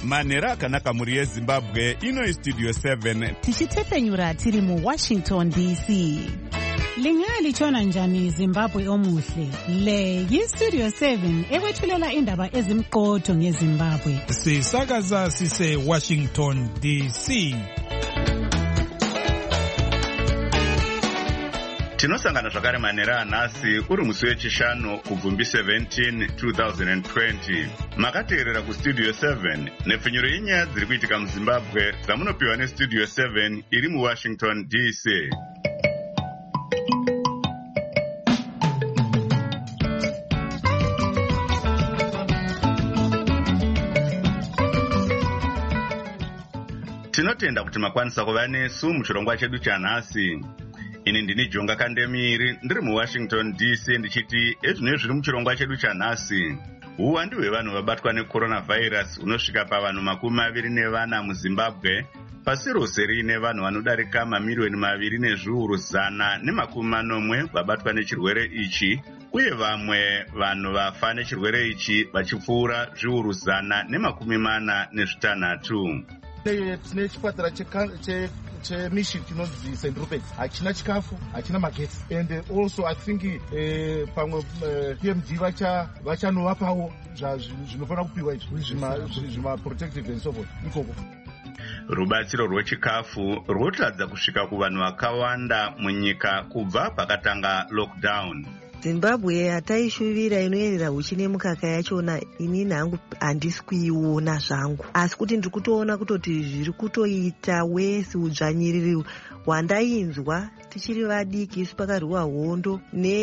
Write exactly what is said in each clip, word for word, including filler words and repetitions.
manhero akanaka mhuri yezimbabwe. Ino istudio seven tichitepenyura tiri muwashington D C. Lingalitshona njani Zimbabwe omuhle? Le yistudio seven ekwethulela indaba ezimqotho ngeZimbabwe. Sisakaza sise Washington D C. tinosangana zvakare manhero anhasi uri musi wechishanu kubvumbi seventeen twenty twenty. Makateerera kustudio seven nepfenyuro yenyaya dziri kuitika muzimbabwe dzamunopiwa nestudio seven iri muwashington D C. Tinotenda kuti makwanisa kuva nesu muchirongwa chedu chanhasi. Ini ndini Jonga Kandemiri ndiri muWashington D C ndichiti ezvino zviri muchirongwa chedu chanhasi. Uwandu hwevanhu vabatwa necoronavirus unosvika pavanhu makumi maviri nevana muZimbabwe, pasi rose riine vanhu vanodarika mamiliyoni maviri nezviuru zana nemakumi manomwe vabatwa nechirwere ichi, uye vamwe vanhu vafa nechirwere ichi vachipfuura zviuru zana nemakumi mana nezvitanhatu. Tine chipatara chemission chinonzi Saint Rupert hachina chikafu, hachina magetsi, and also I think pamwe P M D vachanovapawo zvinofanira kupiwa izvi zvima protective and so forth ikoko. Rubatsiro rwechikafu rwotadza kusvika kuvanhu vakawanda munyika kubva pakatanga lockdown. Zimbabwe hataishuvira inoyerera huchi nemukaka yachona inini hangu handisi kuiona zvangu, asi kuti ndiri kutoona kutoti zviri kutoita wesi udzvanyiriri hwandainzwa tichiri vadiki isu pakarwiwa hondo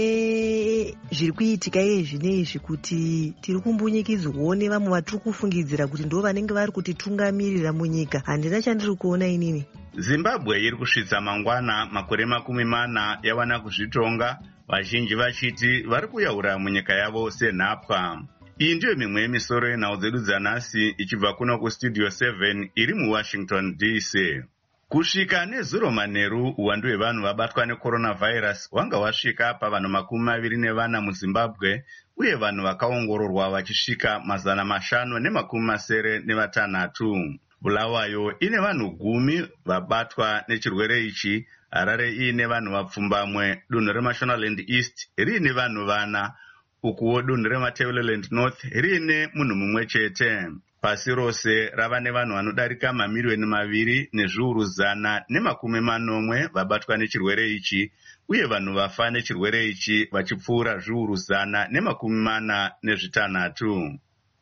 nezviri kuitika iye zvinezvi, kuti tiri kumbunyikidzwawo nevamwe vatiri kufungidzira kuti ndo vanenge vari kutitungamirira munyika. Handina chandiri kuona inini. Zimbabwe iri kusvitsa mangwana makore makumi mana yawana kuzvitonga, vazhinji vachiti vari kuyaura munyika yavo senhapwa. Iyi ndiyo mimwe yemisoro yenhau dzedu dzanhasi ichibva kuno kustudio seven iri muWashington D C. Kusvika nezuro manheru uwandu hwevanhu vabatwa necoronavirus hwanga hwasvika pavanhu makumi maviri nevana muZimbabwe, uye vanhu vakaongororwa vachisvika mazana mashanu nemakumi masere nevatanhatu. Bulawayo ine vanhu gumi vabatwa nechirwere ichi, Harare iine vanhu vapfumbamwe, dunhu reMashonaland East riine vanhu vana, ukuwo dunhu reMatabeleland North riine munhu mumwe chete. Pasi rose rava nevanhu vanodarika mamiliyoni maviri nezviuru zana nemakumi manomwe vabatwa nechirwere ichi, uye vanhu vafa nechirwere ichi vachipfuura zviuru zana nemakumi mana nezvitanhatu.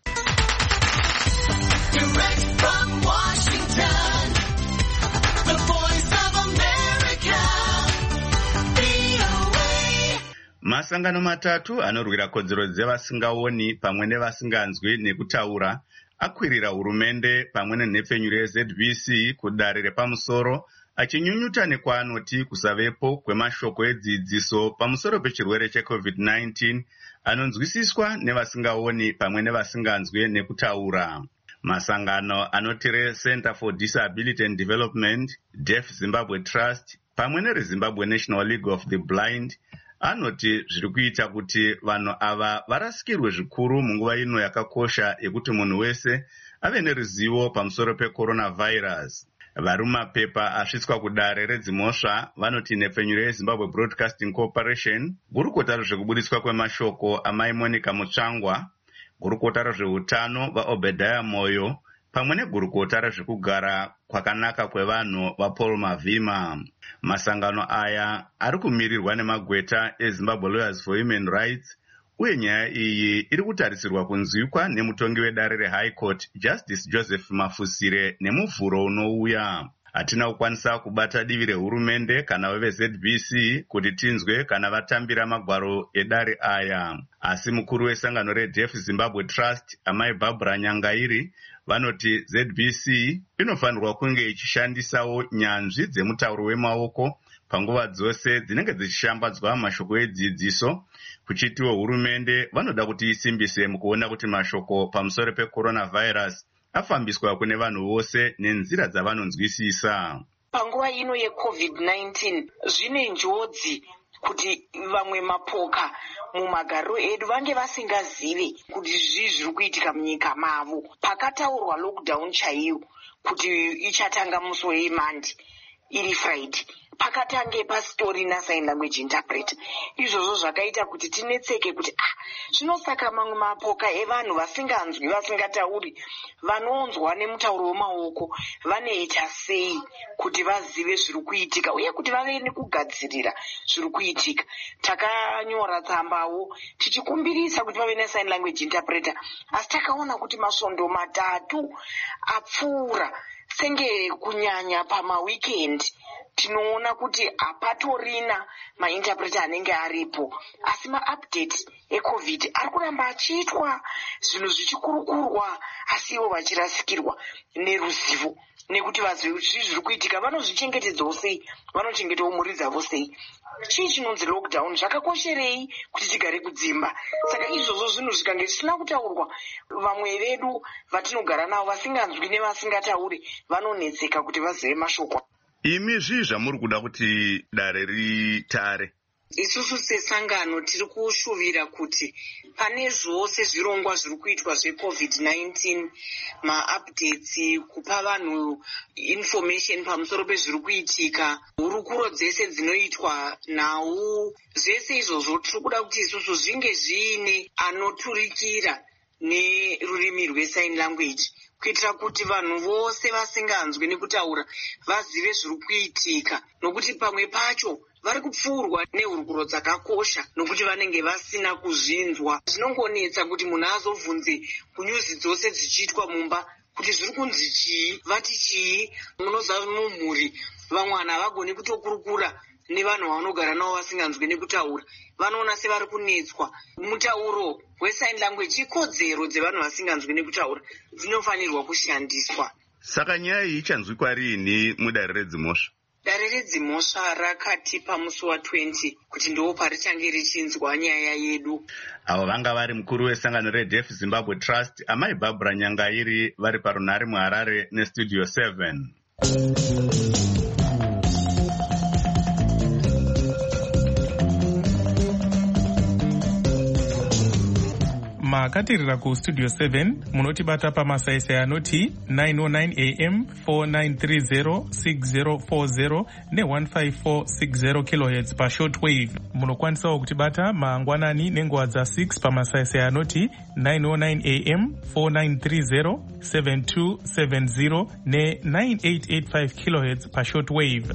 Masangano matatu anorwira kodzero dzevasingaoni pamwe nevasinganzwi nekutaura akwirira hurumende pamwe nenhepfenyuro yeZ B C kudare repamusoro, achinyunyuta nekwaanoti kusavepo kwemashoko edzidziso pamusoro pechirwere cheCovid nineteen anonzwisiswa nevasingaoni pamwe nevasinganzwi nekutaura. Masangano anoti Center for Disability and Development, Deaf Zimbabwe Trust pamwe neRezimbabwe National League of the Blind anoti zviri kuita kuti vanhu ava varasikirwe zvikuru munguva ino yakakosha yekuti munhu wese ave neruzivo pamusoro pecoronavirus. Vari mumapepa asvitswa kudare redzimhosva vanoti nhepfenyuro yeZimbabwe Broadcasting Corporation, gurukota rezvekubudiswa kwemashoko amai Monica Mutsvangwa, gurukota rezveutano vaObedaya Moyo pamwe negurukota rezvekugara kwakanaka kwevanhu vaPaul Mavhima. Masangano aya ari kumirirwa nemagweta eZimbabwe Lawyers for Human Rights, uye nyaya iyi iri kutarisirwa kunzwikwa nemutongi wedare reHigh Court Justice Joseph Mafusire nemuvhuro unouya. Hatina kukwanisa kubata divi rehurumende kana veveZ B C kuti tinzwe kana vatambira magwaro edare aya, asi mukuru wesangano reDeaf Zimbabwe Trust amai Barbara Nyangairi vanoti Z B C inofanirwa kunge ichishandisawo nyanzvi dzemutauro wemaoko panguva dzose dzinenge dzichishambadzwa mashoko edzidziso, kuchitiwo hurumende vanoda kuti isimbise mukuona kuti mashoko pamusoro pecoronavirus afambiswa kune vanhu vose nenzira dzavanonzwisisa. Panguva ino yeCovid nineteen zvine njodzi kuti vamwe mapoka mumagariro edu vange vasingazive kuti zvii zviri kuitika munyika mavo. Pakataurwa lockdown chaiyo kuti ichatanga musi weMonday iri Friday, pakatange pastori nasign language interpreter. Izvozvo zvakaita kuti tinetseke kuti ah zvinosaka mamwe mapoka evanhu vasinganzwi vasingatauri vanonzwa nemutauro wemaoko vanoita sei kuti vazive zviri kuitika uye kuti vave nekugadzirira zviri kuitika. Takanyora tsambawo tichikumbirisa kuti pave nesign language interpreter, asi takaona kuti masvondo matatu apfuura senge kunyanya pamaweekend tinoona kuti hapatorina mainterpreter anenge aripo, asi maupdate ecovid ari kuramba achiitwa, zvinhu zvichikurukurwa, asi ivo vachirasikirwa neruzivo nekuti vazive kuti zvii zviri kuitika, vanozvichengetedzawo sei, vanochengetawo mhuri dzavo sei. Chii chinonzi lockdown, zvakakosherei kuti tigare kudzimba? Saka izvozvo zvinhu zvikange zvisina kutaurwa, vamwe vedu vatinogara navo vasinganzwi nevasingatauri vanonetseka kuti vazive mashoko. Imi zvii zvamuri kuda kuti dare ritare? Isusu sesangano tiri kushuvira kuti pane zvose zvirongwa zviri kuitwa zvecovid nineteen, maupdates, kupa vanhu information pamusoro pezviri kuitika, hurukuro dzese dzinoitwa nhau, zvese izvozvo tiri kuda kuti isusu zvinge zviine anoturikira nerurimi rwesign language, kuitira kuti vanhu vose vasinganzwi nekutaura vazive zviri kuitika, nokuti pamwe pacho vari kupfuurwa nehurukuro dzakakosha nokuti vanenge vasina kuzvinzwa. Zvinongonetsa kuti munhu azobvunze kunyuzi dzose dzichiitwa mumba kuti zviri kunzi chii, vati chii, munoza mumhuri vamwe vanhu havagoni kutokurukura nevanhu vavanogara navo vasinganzwi nekutaura, vanoona sevari kunetswa. Mutauro wesign language ikodzero dzevanhu vasinganzwi nekutaura dzinofanirwa kushandiswa. Saka nyaya iyi ichanzwikwa riini mudare redzimhosva? Dare redzimhosva rakatipa musi wa20 kuti ndo parichange richinzwa nyaya yedu. Avo vanga vari mukuru wesangano reDeaf Zimbabwe Trust, Amai Barbara Nyangairi, vari parunhare muHarare nestudio seven. Makatirira kustudio seven munotibata pamasaisai anoti nine oh nine a m, four nine three zero, six zero four zero ne one five four six zero kilohertz pashortwave. Munokwanisawo kutibata mangwanani nenguva dza6 pamasaisai anoti nine oh nine a m, four nine three zero, seven two seven zero ne nine eight eight five kilohertz pashortwave.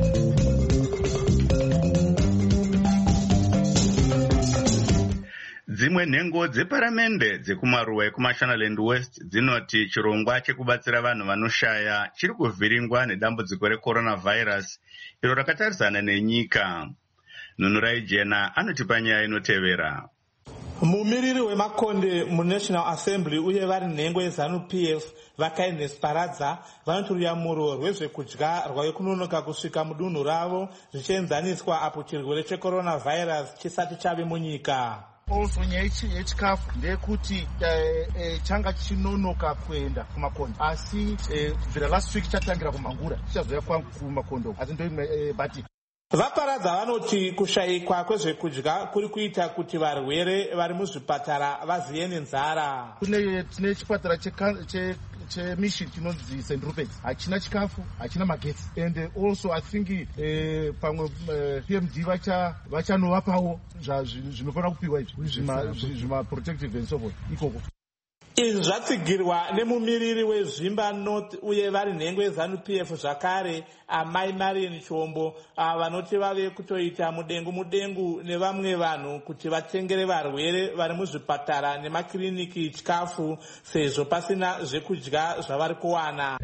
Dzimwe nhengo dzeparamende dzekumaruwa ekuMashonaland West dzinoti chirongwa chekubatsira vanhu vanoshaya chiri kuvhiringwa nedambudziko recoronavirus iro rakatarisana nenyika. Nunurai Jena anotipa nyaya inotevera. Mumiriri wemakonde muNational Assembly uye vari nhengo yeZanu-P F vaKindness Paradza vanoti ruyamuro rwezvekudya rwave kunonoka kusvika mudunhu ravo zvichienzaniswa apo chirwere checoronavirus chisati chave munyika. Also nyaya yechikafu ndeyekuti changa chinonoka kuenda kumakondo, asi kubvira last week chatangira kumhangura chichazoya kwangu kumakondo, asi ndoimwe bati Vaparadza vanoti kushayikwa kwezvekudya kuri kuita kuti varwere vari muzvipatara vaziye nenzara. Tine chipatara chemission chinonzi Saint Rupert's hachina chikafu, hachina magetsi, and also I think pamwe P M D vachanovapawo zvinofanira kupiwa izvi zvima protective and so forth ikoko. Izvi zvatsigirwa nemumiriri weZvimba North uye vari nhengo yeZanu-P F zvakare Amai Marian Chombo vanoti vave kutoita mudengu mudengu nevamwe vanhu kuti vatengere varwere vari muzvipatara nemakiriniki chikafu sezvo pasina zvekudya zvavari kuwana.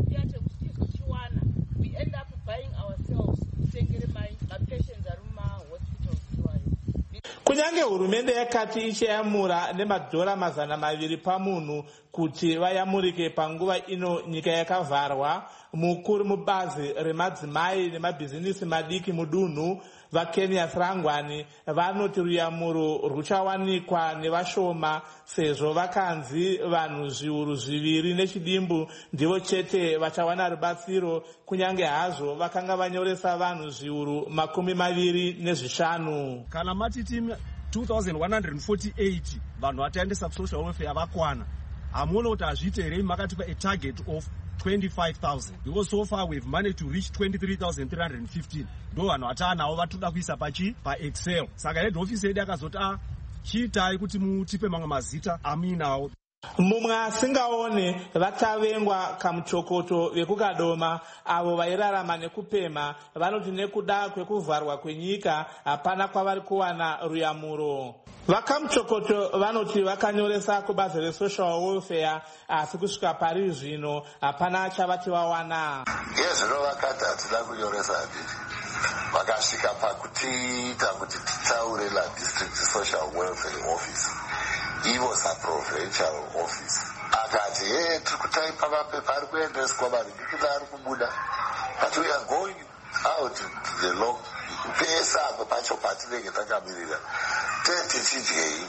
Kunyange hurumende yakati ichayamura nemadhora mazana maviri pamunhu kuti vayamurike panguva ino nyika yakavharwa, mukuru mubazi remadzimai nemabhizinisi madiki mudunhu vakenias rangwani vanoti ruyamuro ruchawanikwa nevashoma sezvo vakanzi vanhu zviuru zviviri nechidimbu ndivo chete vachawana rubatsiro kunyange hazvo vakanga vanyoresa vanhu zviuru makumi maviri nezvishanu. Kana matiti two thousand one hundred forty-eight vanhu vataendesa kusocial welfare vakwana, hamuona kuti hazviite here makatipa a target of twenty-five thousand because so far we've managed to reach twenty-three thousand three hundred fifteen. ndo vanhu vataanawo vatoda kuisa pachi paexcel. Saka head office yedu akazoti a chiitai kuti mutipe mamwe mazita amuinawo. Mumwe asingaone vatavengwa kamuchokoto vekukadoma avo vairarama nekupema vanoti nekuda kwekuvharwa kwenyika hapana kwavari kuwana ruyamuro. Vakamuchokoto vanoti vakanyoresa kubazi resocial welfare asi kusvika pari zvino hapana chavati vawana. Yezvino vakati hatida kunyoresa handiti, vakasvika pakutiita kuti titaure la district social welfare office, ivo saprovincial office. Akati ye tiri kutaipa mapepa ari kuendeswa marikikida ari kubuda, but we are going out to the lock. Pesa apo pacho patinenge takamirira tetichidyei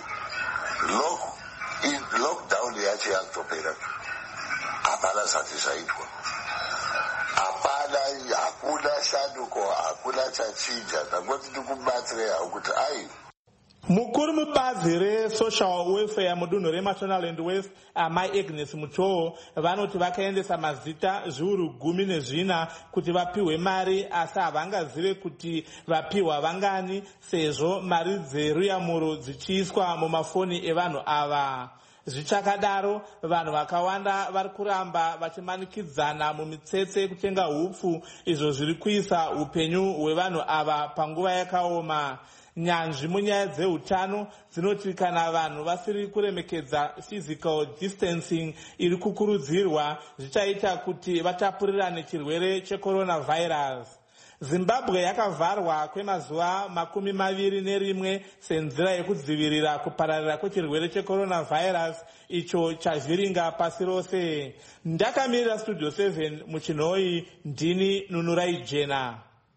lockdown yacho yakutopera, hapana zvati zvaitwa, hapana, hakuna shanduko, hakuna chachinja. Ndangoti ndikubatsirei hau kuti ai mukuru mubazi resocial welfare mudunhu remashonaland west amai Agnes Muchoo vanoti vakaendesa mazita zviuru gumi nezvina kuti vapiwe mari asi havangazive kuti vapiwa vangani sezvo mari dzeruyamuro dzichiiswa mumafoni evanhu ava. Zvichakadaro vanhu vakawanda vari kuramba vachimanikidzana mumitsetse kutenga hupfu izvo zviri kuisa upenyu hwevanhu ava panguva yakaoma. Nyanzvi munyaya dzeutano dzinoti kana vanhu vasiri kuremekedza physical distancing iri kukurudzirwa zvichaita kuti vatapurirane chirwere checoronavirus. Zimbabwe yakavharwa kwemazuva makumi maviri nerimwe senzira yekudzivirira kupararira kwechirwere checoronavirus icho chavhiringa pasi rose. Ndakamirira studio seven muchinhoi, ndini Nunurai Jena.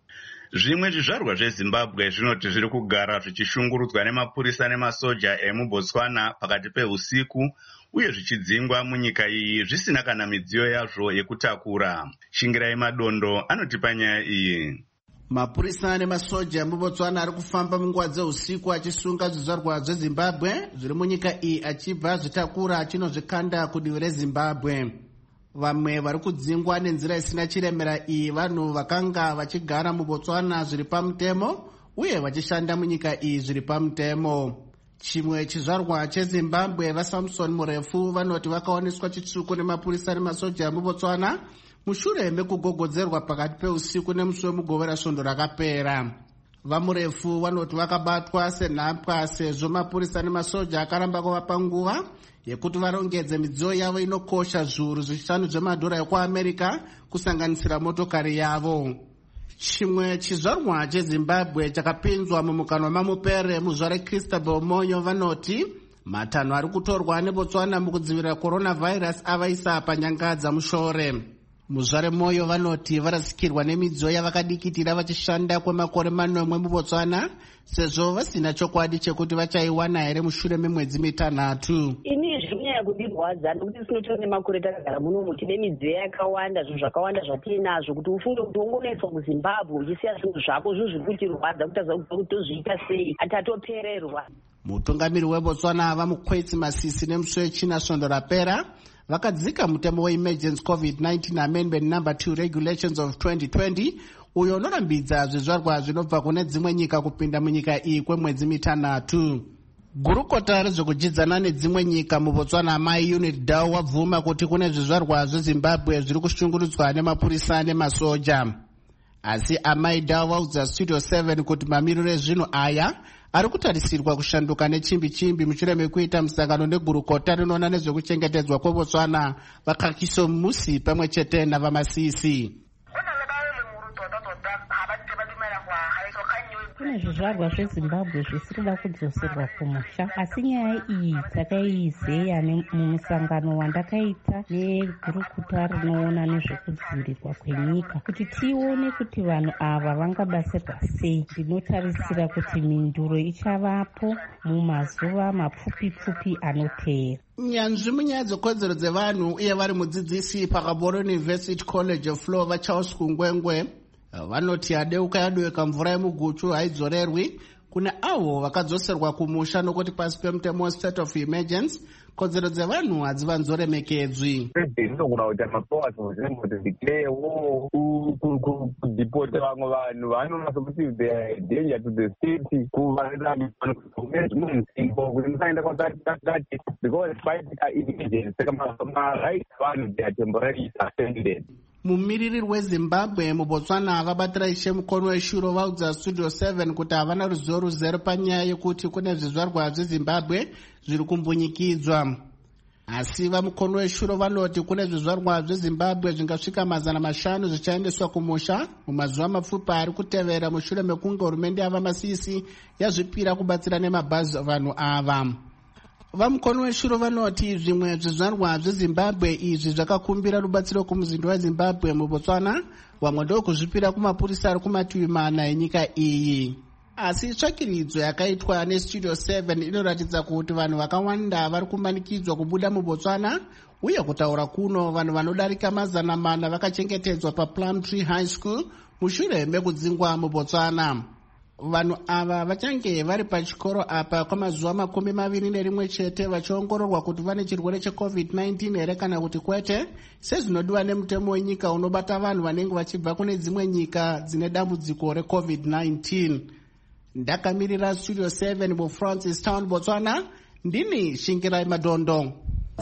Zvimwe zvizvarwa zveZimbabwe zvinoti zviri kugara zvichishungurudzwa nemapurisa nemasoja emuBotswana pakati peusiku uye zvichidzingwa munyika iyi zvisina kana midziyo yazvo yekutakura. Shingirai Madondo anotipa nyaya iyi. Mapurisa nemasoja emuBotswana ari kufamba munguva dzeusiku achisunga zvizvarwa zveZimbabwe zviri munyika iyi achibva zvitakura achinozvikanda kudivi reZimbabwe. Vamwe vari kudzingwa nenzira isina chiremera iyi vanhu vakanga vachigara muBotswana zviri pamutemo uye vachishanda munyika iyi zviri pamutemo. Chimwe chizvarwa cheZimbabwe vaSamson Murefu vanoti vakaoneswa chitsvuku nemapurisa nemasoja muBotswana mushure mekugogodzerwa pakati peusiku nemusi wemugovera svondo rakapera. VaMurefu vanoti vakabatwa senhapwa sezvo mapurisa nemasoja akaramba kuvapa nguva yekuti varongedze midziyo yavo inokosha zviuru zvishanu zvemadhora ekuAmerica kusanganisira motokari yavo. Chimwe chizvarwa cheZimbabwe chakapinzwa mumukanwa mamupere muzvare Christabel Monyo vanoti matanho ari kutorwa neBotswana mukudzivirira coronavirus avaisa panyangadza mushore. Muzvare Moyo vanoti varasikirwa nemidziyo yavakadikitira vachishanda kwemakore manomwe muBotswana sezvo vasina chokwadi chekuti vachaiwana here mushure memwedzi mitanhatu. Ini zvinyaya kudirwadza nokuti sinotora nemakore takagara munomu tine midziyo yakawanda, zvinhu zvakawanda zvatinazvo kuti ufunge kuti ungonetswa muZimbabwe uchisiya zvinhu zvako zvinhu zviri kutirwadza kutaza kubva kuti tozviita sei atatopererwa. Mutungamiri weBotswana vaMukwetsi Masisi nemusi wechina svondo rapera vakadzika mutemo weemergency covid nineteen amendment number two regulations of twenty twenty uyo unorambidza zvizvarwa zvinobva kune dzimwe nyika kupinda munyika iyi kwemwedzi mitanhatu. Gurukota rezvekujidzana nedzimwe nyika muBotswana Mai Unit Dau wabvuma kuti kune zvizvarwa zveZimbabwe zviri kushungurudzwa nemapurisa nemasoja. Asi Amai Dau vaudza Studio seven kuti mamiriro ezvinhu aya ari kutarisirwa kushanduka nechimbi chimbi mushure mekuita musangano negurukota rinoona nezvekuchengetedzwa kweBotswana vaKakiso Musi pamwe chete navaMasisi. kune zvizvarwa zvezimbabwe zvisirida kudzoserwa kumusha, asi nyaya iyi takaizeya mumusangano wandakaita negurukuta rinoona nezvekudzivirirwa kwenyika kuti tione kuti vanhu ava vangabatsirwa sei. Ndinotarisira kuti minduro ichavapo mumazuva mapfupi pfupi anoteera. Nyanzvi munyaya dzekodzero dzevanhu uye vari mudzidzisi paKaboro University College of Law vaCharles Kungwengwe vanoti yadeuka yadoweka mvura yemuguchu haidzorerwi kune avo vakadzoserwa kumusha nokuti pasi pemutemo state of emergency kodzero dzevanhu hadzivanzoremekedzwi. Ndinogona kuti mapowers muzvimodeclare wo kudipota vamwe vanhu vanoona sokuti the danger to the state kuvaezvimwe nzvimbo kuti musaenda kwakati because fight emergency saka marights avanhu they are temporarily suspended. Mumiriri weZimbabwe muBotswana vabatira Ishe Mukono weshuro vaudza Studio seven kuti havana ruzivo ruzere panyaya yekuti kune zvizvarwa zveZimbabwe zviri kumbunyikidzwa. Asi vaMukono weshuro vanoti kune zvizvarwa zveZimbabwe zvingasvika mazana mashanu zvichaendeswa kumusha mumazuva mapfupi ari kutevera mushure mekunge hurumende yavamasisi yazvipira kubatsira nemabhazi vanhu ava. Vamukono weshuro vanoti zvimwe zvizvarwa zveZimbabwe izvi zvakakumbira rubatsiro kumuzinda weZimbabwe muBotswana, vamwe ndokuzvipira kumapurisa ari kumativi mana enyika iyi. Asi tsvakiridzo yakaitwa neStudio seven inoratidza kuti vanhu vakawanda vari kumanikidzwa kubuda muBotswana uye kutaura kuno vanhu vanodarika mazana mana vakachengetedzwa paPlumtree High School mushure mekudzingwa muBotswana. Vanhu ava vachange vari pachikoro apa kwamazuva makumi maviri nerimwe chete vachiongororwa kuti vane chirwere checovid nineteen here kana kuti kwete, sezvinodiwa nemutemo wenyika unobata vanhu vanenge vachibva kune dzimwe nyika dzine dambudziko recovid nineteen. Ndakamirira Studio seven muFrancis Town, Botswana, ndini Shingirai Madondo.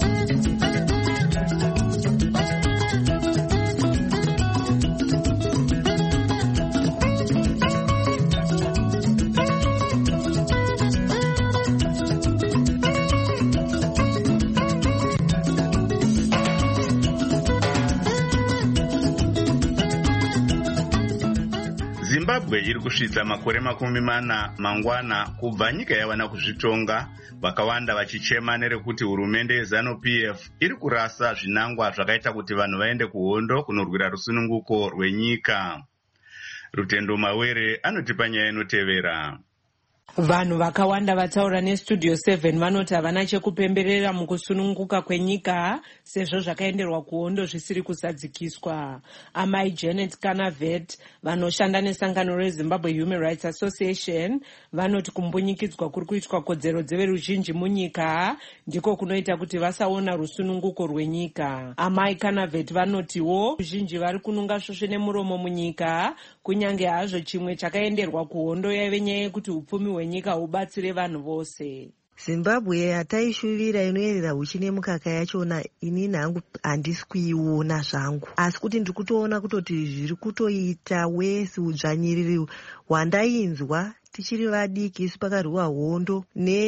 Zimbabwe iri kusvitsa makore makumi mana mangwana kubva nyika yawana kuzvitonga, vakawanda vachichema nerekuti hurumende yeZanu-P F iri kurasa zvinangwa zvakaita kuti vanhu vaende kuhondo kunorwira rusununguko rwenyika. Rutendo Mawere anotipa nyaya inotevera. Vanhu vakawanda vataura neStudio seven vanoti havana chekupemberera mukusununguka kwenyika sezvo zvakaenderwa kuhondo zvisiri kusadzikiswa. Amai Janet Kanavet vanoshanda nesangano reZimbabwe Human Rights Association vanoti kumbunyikidzwa kuri kuitwa kodzero dzeveruzhinji munyika ndiko kunoita kuti vasaona rusununguko rwenyika. Amai Kanavet vanotiwo ruzhinji vari kununga svosve nemuromo munyika kunyange hazvo chimwe chakaenderwa kuhondo yaive nyaya yekuti upfumi hwenyika hubatsire vanhu vose. Zimbabwe hataishuvira inoyerera huchi nemukaka yachona inini hangu handisi kuiona zvangu, asi kuti ndiri kutoona kutoti zviri kutoita wesi udzvanyiriri hwandainzwa tichiri vadiki isu pakarwiwa hondo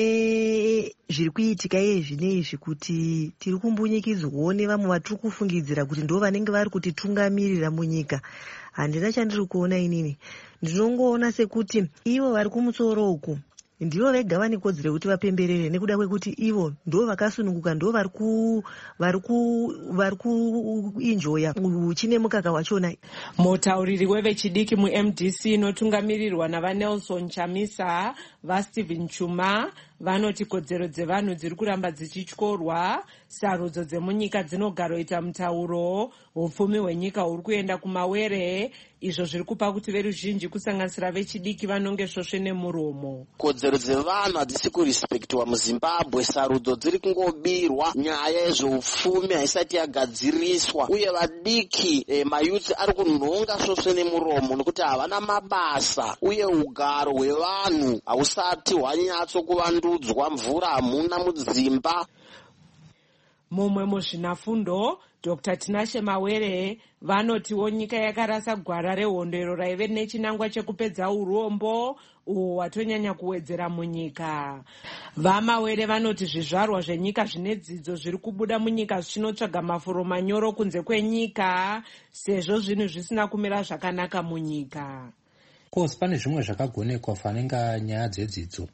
nezviri kuitika izvi neizvi kuti tiri kumbunyikidzwawo nevamwe vatiri kufungidzira kuti ndo vanenge vari kutitungamirira munyika. Handina chandiri kuona inini, ndinongoona sekuti ivo vari kumusoro uku ndivo vega vane kodzero yekuti vapemberere nekuda kwekuti ivo ndo vakasununguka, ndo vari ku vari ku vari kuenjoya uchine mukaka wachona. Mutauriri wevechidiki muM D C inotungamirirwa navaNelson Chamisa vaStephen Chuma vanoti kodzero dzevanhu dziri kuramba dzichityorwa, sarudzo dzemunyika dzinogaroita mutauro, upfumi hwenyika huri kuenda kumawere, izvo zviri kupa kuti veruzhinji kusanganisira vechidiki vanonge svosve nemuromo. Kodzero dzevanhu hadzisi kurispektiwa muZimbabwe, sarudzo dziri kungobirwa, nyaya yezveupfumi haisati yagadziriswa, uye vadiki eh, mayuthi ari kunhonga svosve nemuromo nokuti havana mabasa, uye ugaro hwevanhu hausati hwanyatso kuvandudzwa, mvura hamuna mudzimba. Mumwe muzvinafundo Doctor Tinashe Mawere vanotiwo nyika yakarasa gwara rehondo iro raive nechinangwa chekupedza urombo uwo watonyanya kuwedzera munyika. VaMawere vanoti zvizvarwa zvenyika zvine dzidzo zviri kubuda munyika zvichinotsvaga mafuro manyoro kunze kwenyika sezvo zvinhu zvisina kumira zvakanaka munyika. course pane zvimwe zvakagonekwa fanenga nyaya dzedzidzo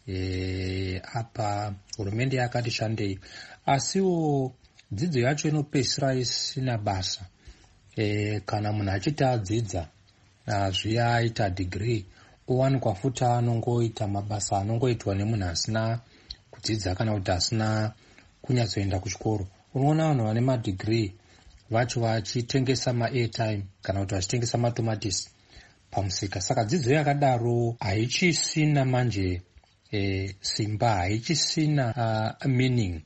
e, apa hurumende yakati shandei, asiwo dzidzo yacho inopedzisira isina basa. E, kana munhu achiti adzidza zviya aita degree owanikwa futi anongoita mabasa anongoitwa nemunhu asina kudzidza kana kuti asina kunyatsoenda kuchikoro. Unoona vanhu vane madegree vacho vachitengesa maairtime kana kuti vachitengesa matomatisi pamusika. Saka dzidzo yakadaro haichisina manje e, simba, haichisina uh, meaning,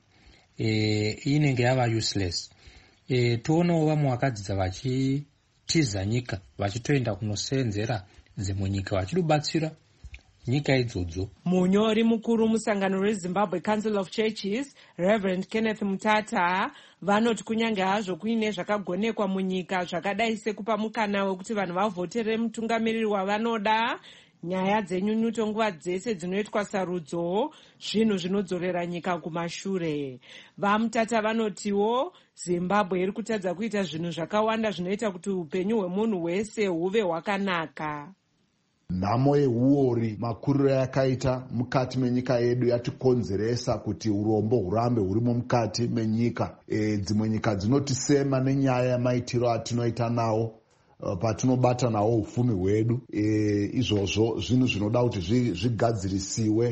e, inenge yava useless. E, toonawo vamwe vakadzidza vachitiza nyika vachitoenda kunosenzera dzimwe nyika vachidobatsira nyika idzodzo. Munyori mukuru musangano reZimbabwe Council of Churches, Reverend Kenneth Mutata, vanoti kunyange hazvo kuine zvakagonekwa munyika zvakadai sekupa mukana wekuti vanhu vavhotere mutungamiriri wavanoda, nyaya dzenyunyuto nguva dzese dzinoitwa sarudzo, zvinhu zvinodzorera nyika kumashure. VaMutata vanotiwo Zimbabwe iri kutadza kuita zvinhu zvakawanda zvinoita kuti upenyu hwemunhu wese huve hwakanaka. Nhamo yeuori makuriro yakaita mukati menyika yedu yatikonzeresa kuti urombo hurambe hurimo mukati menyika. E, dzimwe nyika dzinotisema nenyaya yamaitiro atinoita nawo uh, patinobata nawo ufumi hwedu. E, izvozvo zvinhu zvinoda kuti zvigadzirisiwe.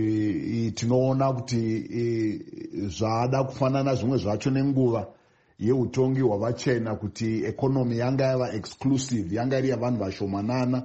E, tinoona kuti e, zvada kufanana zvimwe zvacho nenguva yeutongi hwavachena kuti ekonomi yanga yava exclusive, yanga iri yavanhu vashomanana.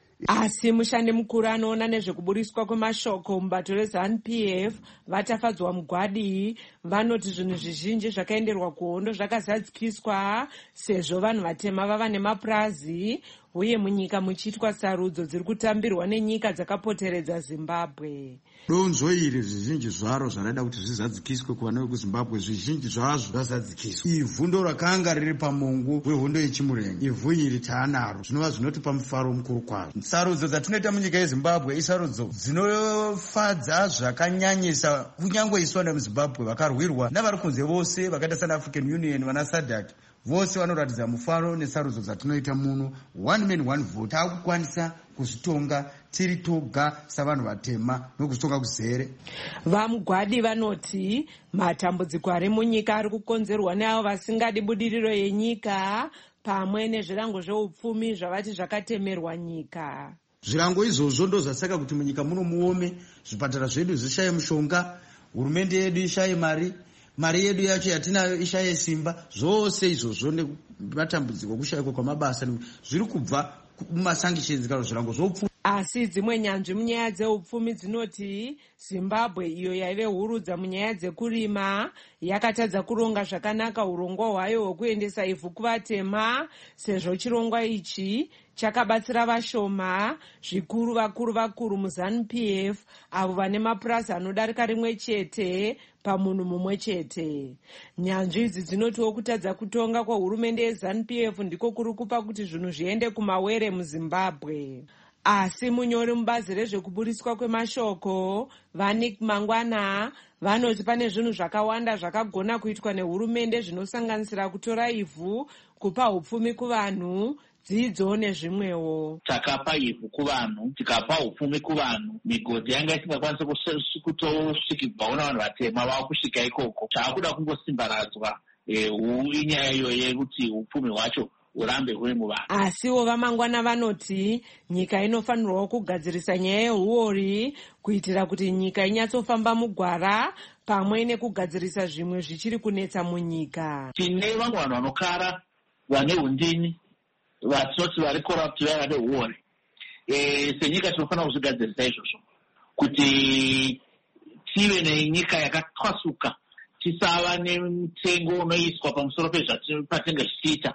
Asi mushandi mukuru anoona nezvekuburiswa kwemashoko mubato reZANU-P F Vatafadzwa Mugwadi vanoti zvinhu zvizhinji zvakaenderwa kuhondo zvakazadzikiswa sezvo vanhu vatema vava nemapurazi uye munyika muchiitwa sarudzo dziri kutambirwa nenyika dzakapoteredza Zimbabwe. Donzo iri zvizhinji zvaro zvaraida kuti zvizadzikiswe kuvana vekuZimbabwe, zvizhinji zvazvo zvazadzikiswa. Ivhu ndo rakanga riri pamungu wehondo yechimurengi. Ivhu iri taanaro zvinova zvinotipa mufaro mukuru kwazvo. Sarudzo dzatinoita munyika yeZimbabwe isarudzo dzinofadza zvakanyanyisa kunyangwe isu vana muZimbabwe vakarwirwa navari kunze vose vakaita sana African Union, vana SADC, vose vanoratidza mufaro nesarudzo dzatinoita muno. One man one vote takukwanisa kuzvitonga tiri toga savanhu vatema nokuzvitonga kuzere. VaMugwadi vanoti matambudziko ari munyika ari kukonzerwa neavo vasingadi budiriro yenyika pamwe nezvirango zveupfumi zvavati zvakatemerwa nyika. Zvirango izvozvo ndo zvasaka kuti munyika muno muome, zvipatara zvedu zvishaye mushonga, hurumende yedu ishaye mari, mari yedu yacho yatinayo ishaye simba. Zvose izvozvo nematambudziko kushayikwa kwamabasa zviri kubva mumasanctions kana zvirango zvoupfumi. Asi dzimwe nyanzvi munyaya dzeupfumi dzinoti Zimbabwe iyo yaive hurudza munyaya dzekurima yakatadza kuronga zvakanaka urongwa hwayo hwekuendesa ivhu kuvatema, sezvo chirongwa ichi chakabatsira vashoma zvikuru vakuru vakuru muZANU-P F avo vane mapurazi anodarika rimwe chete pamunhu mumwe chete. Nyanzvi idzi dzinotiwo kutadza kutonga kwehurumende yeZANU-P F ndiko kuri kupa kuti zvinhu zviende kumawere muZimbabwe. Asi munyori mubazi rezvekuburiswa kwemashoko Vanik Mangwana vanoti pane zvinhu zvakawanda zvakagona kuitwa nehurumende zvinosanganisira kutora ivhu, kupa upfumi kuvanhu, dzidzo nezvimwewo. Takapa ivhu kuvanhu, tikapa upfumi kuvanhu, migodhi yanga isingakwanisa kutosvikirwawo navanhu vatema vava kusvika ikoko. Taakuda kungosimbaradzwa inyaya iyoyo yekuti upfumi hwacho urambe huri muvanhu. Asiwo VaMangwana vanoti nyika inofanirwa kugadzirisa nyaya yehuori kuitira kuti nyika inyatsofamba mugwara pamwe nekugadzirisa zvimwe zvichiri kunetsa munyika. Tine vamwe vanhu vanokara vane undini vatinoti vari corrupt vaya vane huori. E, senyika tinofanira kuzvigadzirisa izvozvo kuti tive nenyika yakatwasuka, tisava nemutengo unoiswa pamusoro pezvatinenge zvichiita.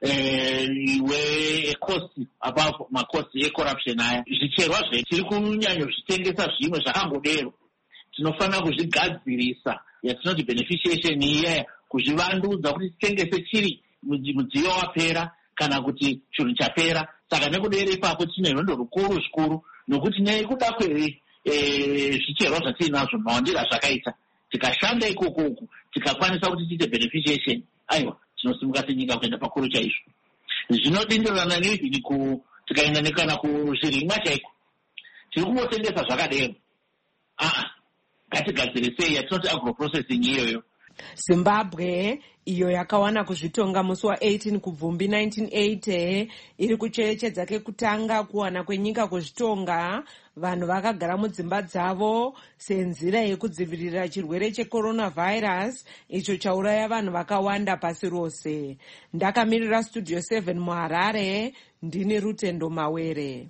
Iwe ekosi apapo makosi ecorruption aya zvicherwa zvetiri kunyanya zvitengesa zvimwe zvakangodero tinofanira kuzvigadzirisa yatinoti beneficiation iya kuzvivandudza kuti titengese chiri mudziyo wapera kana kuti chinhu chapera. Saka nekudera ipapo tine rwendo rukuru zvikuru nokuti nekuda kwezvicherwa zvatiinazvo mawandira zvakaita tikashanda ikokoku tikakwanisa kuti tiite beneficiation aiwa tinosimuka senyika kuenda pakuru chaizvo. Zvinodindirana neizvi tikaenda nekana kuzvirimwa chaiko tiri kungotengesa zvakadero. aa ngatigadzire sei yatinoti agroprocessing iyoyo. Zimbabwe iyo yakawana kuzvitonga musi wa18 kubvumbi nineteen eighty iri kucherechedza kekutanga kuwana kwenyika kuzvitonga. Vanhu vakagara mudzimba dzavo senzira yekudzivirira chirwere checoronavirus icho chauraya vanhu vakawanda pasi rose. Ndakamirira Studio seven muHarare, ndini Rutendo Mawere.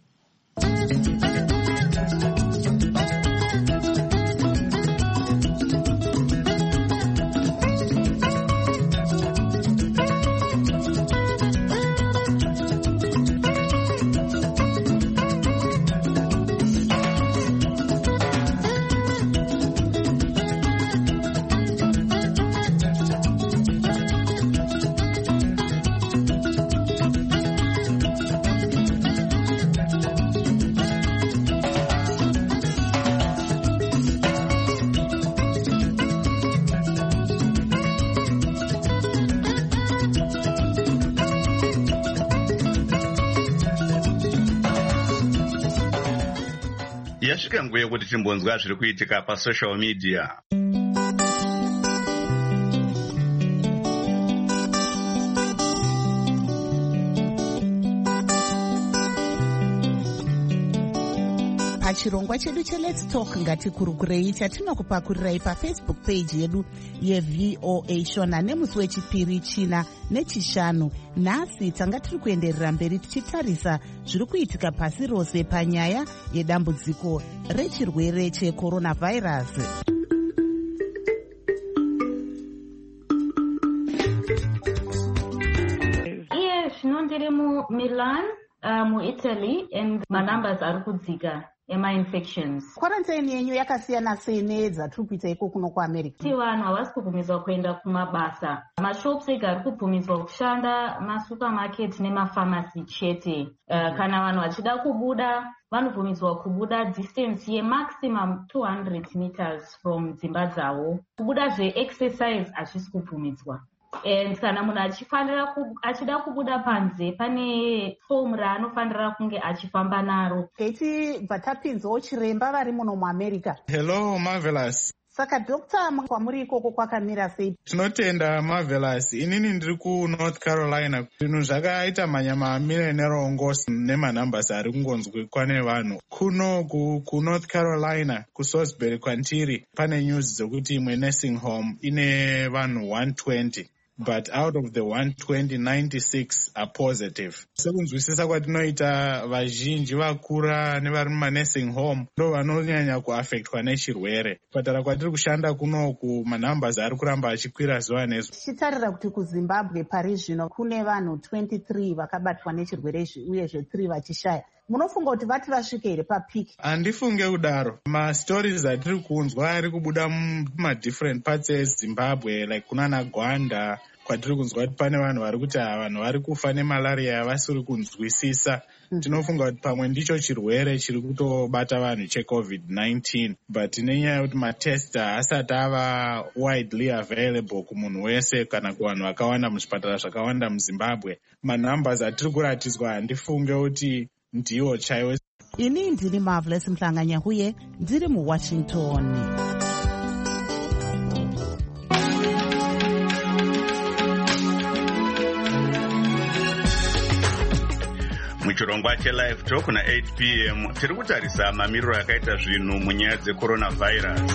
Yasvika nguva yekuti timbonzwa zviri kuitika pasocial media. Pachirongwa chedu cheLet's Talk ngatikurukurei chatinokupakurirai paFacebook page yedu yeV O A Shona nemusi wechipiri, china nechishanu. Nhasi tanga tiri kuenderera mberi tichitarisa zviri kuitika pasi rose panyaya yedambudziko rechirwere checoronavirus. Iye zvino ndiri muMilan uh, muItaly and manumbers ari kudzika ema-infections. Quarantine yenyu yakasiyana sei nedzatiri kuita iko kuno kuAmerica? Ti vanhu havasi kubvumidzwa kuenda kumabasa, mashops ega ari kubvumidzwa kushanda, masupermarket nemafamasi chete. Uh, kana vanhu vachida kubuda vanobvumidzwa kubuda distance yemaximum two hundred meters from dzimba dzavo. Kubuda zveexercise hazvisi kubvumidzwa. And kana munhu achifanira achida kubuda panze pane fomu raanofanira kunge achifamba naro. Keiti bvatapinzawo chiremba vari muno muAmerica. Hello Marvelous. Saka dokta, kwamuri ikoko kwakamira sei? Tinotenda Marvelous. Inini ndiri kuNorth Carolina. Zvinhu zvakaita manyamamire nerongosi nemanumbers ari kungonzwikwa nevanhu. Kuno kuNorth Carolina, kuSalisbury kwantiri, pane news dzokuti imwe nursing home ine vanhu one hundred twenty. But out of the one hundred twenty, ninety-six are positive. Sekunzwisisa kwatinoita, vazhinji vakura nevari mumanursing home ndo vanonyanya kuaffectwa nechirwere. Patara kwatiri kushanda kunoku, manumbers ari kuramba achikwira zuva nezuva. Tichitarira kuti kuZimbabwe pari zvino kune vanhu twenty-three vakabatwa nechirwere uyezve three vachishaya. Munofunga kuti vati vasvike here papiki? Handifunge kudaro. Mastories atiri kunzwa ari kubuda muma-different parts eZimbabwe, like kunana Gwanda, kwatiri kunzwa kuti pane vanhu vari kuti vanhu vari kufa nemalaria yavasiri kunzwisisa. Tinofunga kuti pamwe ndicho chirwere chiri kutobata vanhu checovid nineteen, but nenyaya yekuti matest haasati ava widely available kumunhu wese kana kuvanhu vakawanda muzvipatara zvakawanda muZimbabwe, manumbers atiri kuratidzwa handifunge kuti ndiwo chaiwo. Ini ndini Marvelous Mhlanganyahuye, ndiri muWashington. Muchirongwa cheLive Talk na eight p m tiri kutarisa mamiriro akaita zvinhu munyaya dzecoronavirus.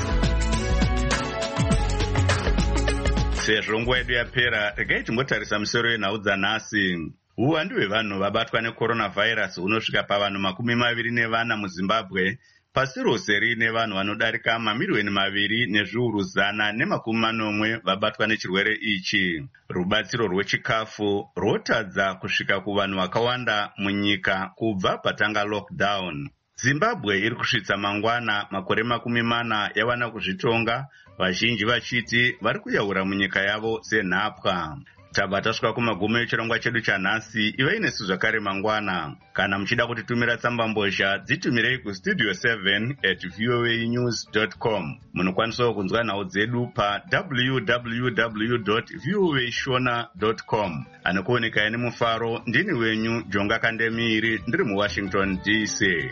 Sezvo nguva yedu yapera, regai timbotarisa musoro wenhau dzanhasi. Uwandu hwevanhu vabatwa necoronavirus hunosvika pavanhu makumi maviri nevana muZimbabwe, pasi rose riine vanhu vanodarika mamiliyoni maviri nezviuru zana nemakumi manomwe vabatwa nechirwere ichi. Rubatsiro rwechikafu rwotadza kusvika kuvanhu vakawanda munyika kubva patanga lockdown. Zimbabwe iri kusvitsa mangwana makore makumi mana yawana kuzvitonga, vazhinji vachiti vari kuyaura munyika yavo senhapwa. tabva tasvika kumagumo echirongwa chedu chanhasi. Ivai nesu zvakare mangwana. Kana muchida kutitumira tsambambozha, dzitumirei kustudio seven at voa news dot com. Munokwanisawo kunzwa nhau dzedu pa w w w dot voa shona dot com. Anokuonekai nemufaro, ndini wenyu Jonga Kandemiri, ndiri muWashington D C.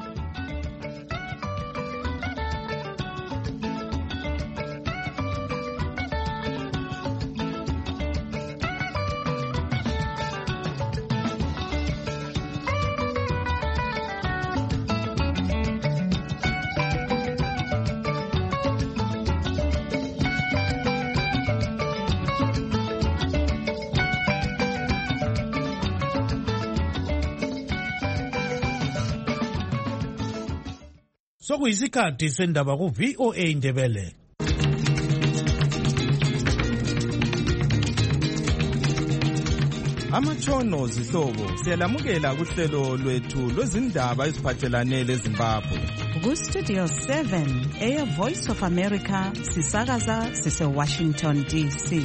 Sokuyisikhathi sendaba ku V O A Ndebele. Amatshono zihlobo siyalamukela kuhlelo lwethu lwezindaba eziphathelane leZimbabwe. Ku Studio seven, Air Voice of America, sisakaza sise Washington D C.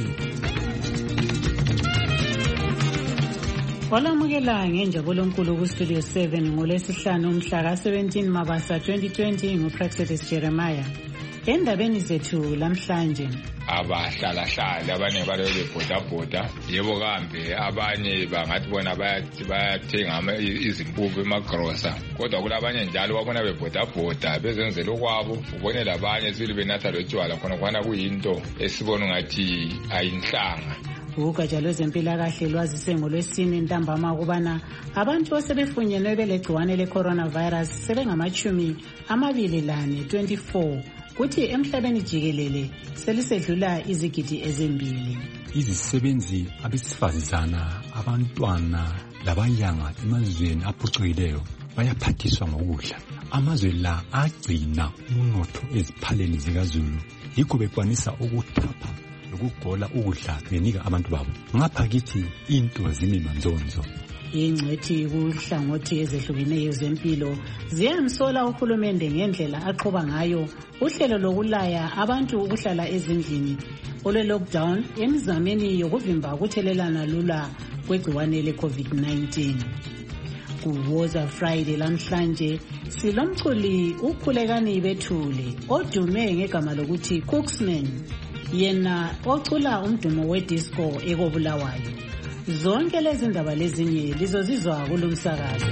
Walamukela ngenjabulo enkulu ku Studio seven ngolesihlanu umhla ka seventeen Mabasa twenty twenty nguPraxedis Jeremiah. Endabeni zethu lamhlanje, abahlalahlale abanye balele bhodabhoda, yebo kambe abanye bangathi bona bayathenga izimpuku emagrosa, kodwa kulabanye njalo babona bebhodabhoda bezenzela okwabo. Ubone labanye sibili benatha lotshwala khona khona kuyinto esibona ngathi ayinhlanga. Ugatsha lwezempilakahle lwazise ngolwesine ntambama ukubana abantu asebefunyenwe belegciwane le-coronavirus sebengamachumi amabili lane twenty-four, kuthi emhlabeni jikelele selisedlula izigidi ezimbili. Izisebenzi abesifazana, abantwana labayanga emazweni aphucukileyo bayaphathiswa ngokudla. Amazwe la agcina umnotho eziphaleni zikaZulu, yikho bekwanisa ukuthapha ukugola ukudla benika abantu babo. Ngapha kithi into zimimanzonzo. Ingcethi kuhlangothi ezehlukeneyo zempilo ziyamsola uhulumende ngendlela aqhuba ngayo uhlelo lokulaya abantu ukuhlala ezindlini olwe-lockdown emizameni yokuvimba ukuthelelana lula kwegciwane le-COVID nineteen. Kuwoza Friday lamhlanje silomculi uKhulekani Bethule odume ngegama lokuthi Cooksman, yena ocula umdumo wedisco ekobulawayo. Zonke lezi ndaba lezinye lizozizwa kulomsakazo.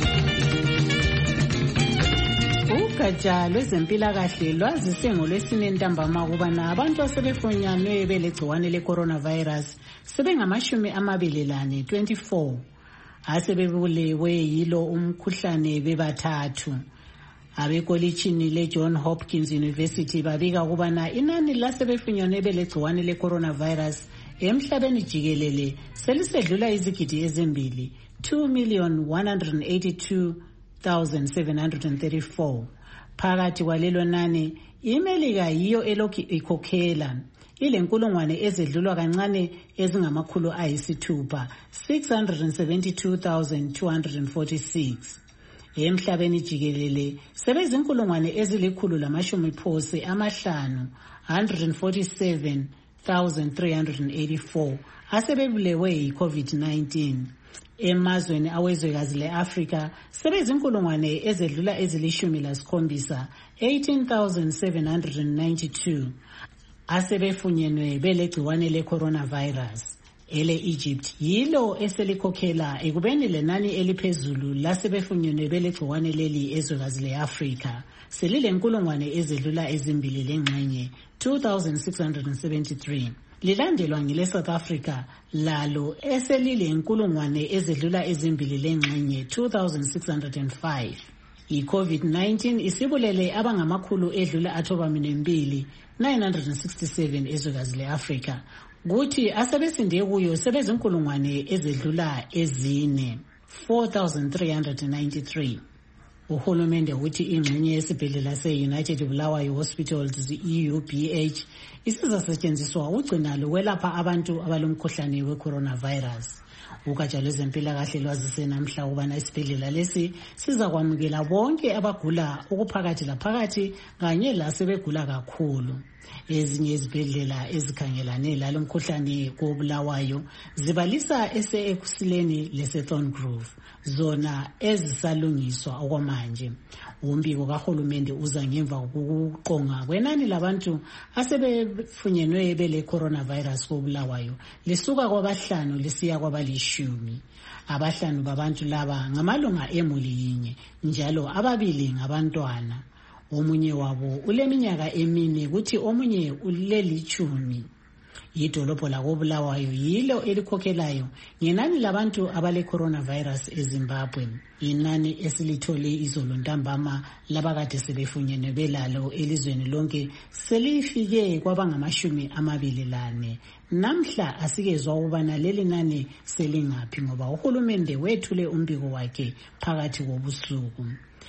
Ugatsha lwezempilakahle lwazise ngolwesine ntambama ukubana abantu asebefunyanwe belegciwane le-coronavirus sebengamashumi amabili lane twenty-four, asebebulewe yilo umkhuhlane bebathathu. Abekolitshini le-John Hopkins University babika ukubana inani lasebefunyanwe belegciwane le-coronavirus emhlabeni jikelele selisedlula izigidi ezimbili, two million one hundred eighty-two thousand seven hundred thirty-four. Phakathi kwalelo nani, iMelika yiyo elokhu ikhokhela ilenkulungwane ezedlulwa kancane ezingamakhulu ayisithupha, six hundred seventy-two thousand two hundred forty-six. Emhlabeni jikelele sebezinkulungwane ezilikhulu lamashumi phose amahlanu, one hundred forty-seven thousand three hundred eighty-four asebebulewe yi-COVID nineteen. Emazweni awezwekazi le-Afrika sebezinkulungwane ezedlula ezilishumi lasikhombisa, eighteen thousand seven hundred ninety-two asebefunyenwe belegciwane le-coronavirus. Ele-Egypt yilo eselikhokhela ekubeni lenani eliphezulu lasebefunyenwe belegciwane leli ezwekazi le-Afrika selile nkulungwane ezedlula ezimbili lengxenye, two thousand six hundred seventy-three. Lilandelwa ngile South Africa lalo eselile nkulungwane ezedlula ezimbili lengxenye, two thousand six hundred five. I-COVID nineteen isibulele abangamakhulu edlula athobamine mbili, nine hundred sixty-seven ezwekazi le-Afrika, kuthi asebesinde kuyo sebezinkulungwane ezedlula ezine, four thousand three hundred ninety-three. Uhulumende uthi ingxenye yesibhedlela se-United Bulawayo Hospitals E U B H isizasetshenziswa ugcina lokwelapha abantu abalomkhuhlane we-coronavirus. Ugatsha lwezempilakahle lwazise namhla ukubana isibhedlela lesi sizakwamukela bonke abagula ukuphakathi laphakathi kanye lasebegula kakhulu. Ezinye izibhedlela ezikhangelane lalo mkhuhlane koBulawayo zibalisa ese-Ekhuleni lese-Thorngrove, zona ezisalungiswa okwamanje. Umbiko kahulumende uza ngemva kokuqonga kwenani labantu asebefunyenwe bele coronavirus koBulawayo lisuka kwabahlanu lisiya kwabalishumi. Abahlanu babantu laba ngamalunga emuli yinye, njalo ababili ngabantwana. Omunye wabo uleminyaka emine kuthi omunye ulelichumi. Idolobho lakoBulawayo yilo elikhokhelayo ngenani labantu abale coronavirus eZimbabwe. Inani esilithole izolo ntambama labakade sebefunyenwe belalo elizweni lonke selifike kwabangamashumi amabili lane. Namhla asikezwa ukubana leli nani selingaphi ngoba uhulumende wethule umbiko wakhe phakathi kobusuku.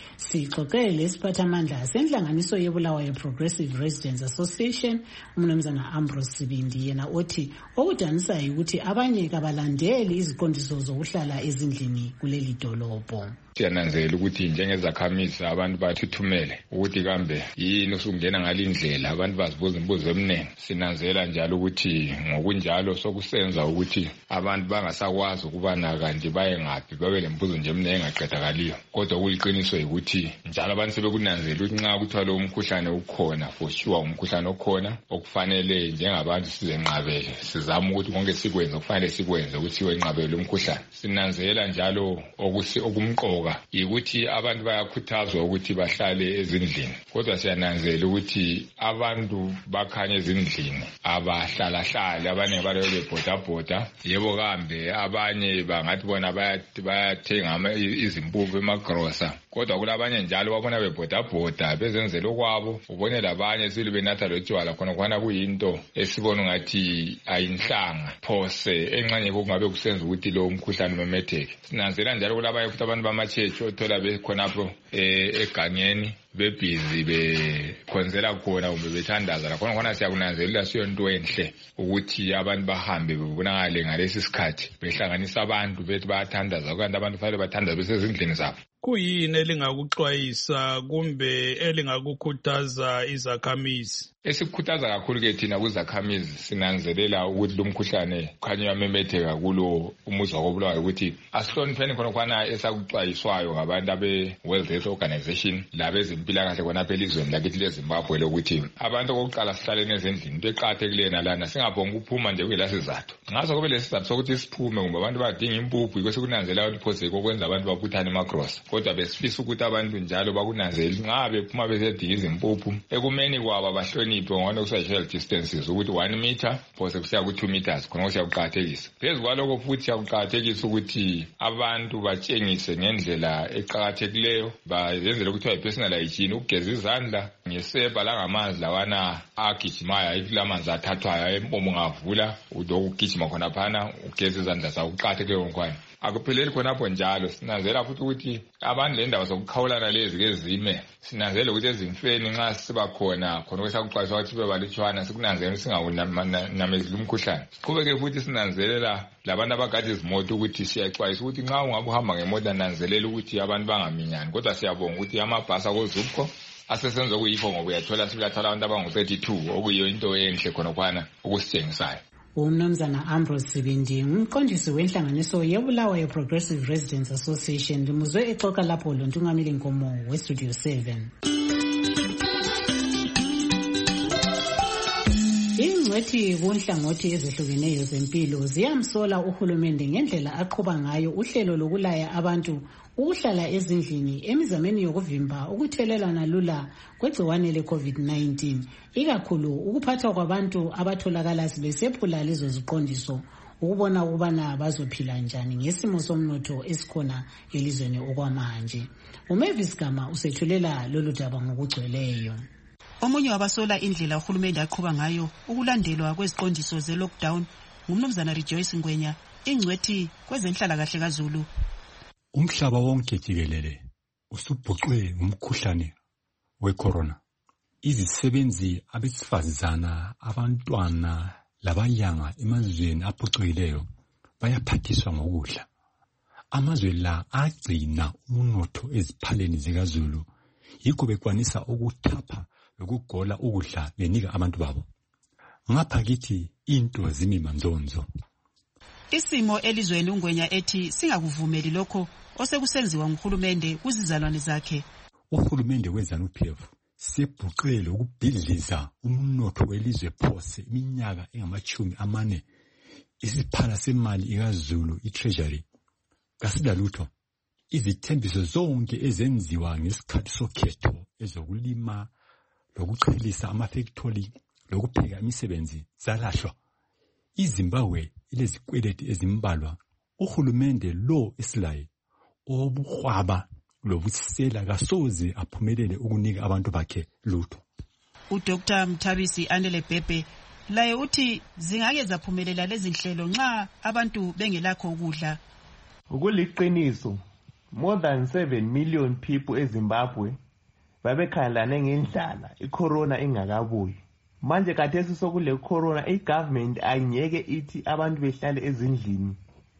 Sixoxe lesiphathamandla senhlanganiso yeBulawayo Progressive Residents Association, umnumzana Ambrose Sibindi, yena othi okudanisa ukuthi abanye kabalandeli iziqondiso zokuhlala ezindlini kuleli dolobho. Siyananzela ukuthi njengezakhamizi abantu bathuthumele ukuthi kambe yini usungena ngalindlela, abantu bazibuza imibuzo eminingi. Sinanzela njalo ukuthi ngokunjalo sokusenza ukuthi abantu bangasakwazi ukubana kanti baye ngaphi, babe lembuzo nje eminingi engaqedakaliyo. Kodwa kuliqiniso ukuthi njalo abantu sebekunanzela ukuthi nxa kuthiwa lo mkhuhlane ukhona, for sure umkhuhlane okhona, okufanele njengabantu sizenqabele, sizama ukuthi konke sikwenze okufanele sikwenze ukuthi wenqabele umkhuhlane. Sinanzela njalo okumqoka ukuthi abantu bayakhuthazwa ukuthi bahlale ezindlini, kodwa siyananzela ukuthi abantu bakhanye ezindlini abahlala hlale, abanye baleyo bebhodabhoda. Yebo kambe abanye bangathi bona bayathenga izimpupu emagrosa, kodwa kulabanye njalo babona bebhodabhoda bezenzela okwabo. Ubone labanye sile benatha lotshwala khona khona kuyinto esibona ngathi ayinhlanga phose enxanye kungabe kusenza ukuthi lo mkhuhlane umemetheke. Sinanzela njalo kulabanye futhi abantu bamachechi othola bekhonapho egangeni bebhizi bekhonzela khona kumbe bethandaza. Lakhona khona siyakunanzelela siyonto enhle ukuthi abantu bahambe bebonakale ngalesi sikhathi behlanganisa abantu bethi bayathandaza, kanti abantu fanele bathandaza besezindlini zabo. Kuyini elingakuxwayisa kumbe elingakukhuthaza izakhamizi? Esikukhuthaza kakhulu ke thina kuzakhamizi sinanzelela ukuthi lo mkhuhlane khanya uyamemetheka kulo umuzi wakoBulawayo, ukuthi asihlonipheni khona khona esakuxwayiswayo ngabantu abe-World Health Organization labezempilakahle khonapha elizweni lakithi leZimbabwe lokuthi abantu okokuqala sihlaleni ezindlini. Into eqakathekileyo nalana singabonga ukuphuma nje kuyela sizathu. Ngaso kube lesizathu sokuthi siphume kumbe abantu badinga impuphu, yikho sekunanzela ukuthi phose kokwenza abantu babuthane emagrosa. Kodwa besifisa ukuthi abantu njalo bakunanzele nxa bephuma besedinga izimpuphu ekumeni kwabo abahloniphe ngona ku-social distances ukuthi one meter phose kusiya ku-two meters, khona siyakuqakathekisa. Phezu kwalokho futhi siyakuqakathekisa ukuthi abantu batshengise ngendlela eqakathekileyo, bayenzele ukuthi yi-personal hygiene, ukugeza izandla ngesebha langamanzi lawana agijimayo, ayithi lamanzi athathwayo empompo ungavula udokugijima khonaphana ugeza izandla zakho, kuqakathekile ngokwani. Akupheleli khonapho njalo, sinanzela futhi ukuthi abantu le ndaba zokukhawulana lezi ke zime, sinanzela ukuthi ezimfeni nxa siba khona khona kwesakuxwayiswa ukuthi sibe balutshwana, sikunanzela ukuthi singawunamezeli umkhuhlane. Siqhubeke futhi sinanzelela labantu abagade izimoto ukuthi siyaxwayisa ukuthi nxa ungabe uhamba ngemota nanzelela ukuthi abantu bangaminyani. Kodwa siyabonga ukuthi amabhasi akozupco asesenza okuyikho ngoba uyathola silathola abantu abangu thirty-two, okuyiyo into enhle khona khona ukusitshengisayo. Umnumzana Ambrose Sibindi, umqondisi wenhlanganiso yeBulawayo Progressive Residents Association, limuzwe exoxa lapho loNtungamili Nkomo weStudio seven. Ingcwethi kunhlangothi ezehlukeneyo zempilo ziyamsola uhulumende ngendlela aqhuba ngayo uhlelo lokulaya abantu ukuhlala ezindlini emizameni yokuvimba ukuthelelana lula kwegciwane le-COVID nineteen, ikakhulu ukuphathwa kwabantu abatholakala besephula lezo ziqondiso, ukubona ukubana bazophila njani ngesimo somnotho esikhona elizweni okwamanje. uMavis Gama usethulela lolu daba ngokugcweleyo. Omunye wabasola indlela uhulumende aqhuba ngayo ukulandelwa kweziqondiso ze-lockdown ngumnumzana Rejoice Ngwenya, ingcwethi kwezenhlalakahle kaZulu. Umhlaba wonke jikelele usubhuqwe ngumkhuhlane we-corona. Izisebenzi abesifazana, abantwana labayanga emazweni aphucukileyo bayaphathiswa ngokudla. Amazwe la agcina umnotho eziphaleni zikaZulu, yikho bekwanisa ukuthapha lokugola ukudla benika abantu babo. Ngapha kithi into zimi manzonzo. Isimo elizweni uNgwenya ethi singakuvumeli lokho osekusenziwa nguhulumende kuzizalwane zakhe. Uhulumende weZANU-P F sebhuqele ukubhidliza umnotho welizwe phose iminyaka engamachumi amane. Isiphala semali ikaZulu iTreasury kasidalutho. Izithembiso zonke ezenziwa ngesikhathi sokhetho ezokulima lokuchelisa amafactory lokupheka imisebenzi zalahlwa. iZimbabwe ilezikweleti ezimbalwa. Uhulumende lo esilaye obuhwaba lobusela kasoze aphumelele ukunika abantu bakhe lutho. uDoctor Mthabisi Andile Bhebhe laye uthi zingake zaphumelela lezi nhlelo nxa abantu bengelakho ukudla. Ukuliqiniso, more than seven million people eZimbabwe babekhalane ngendlala icorona ingakabuyi. Manje kathesi sokule corona igovernment ayingeke ithi abantu behlale ezindlini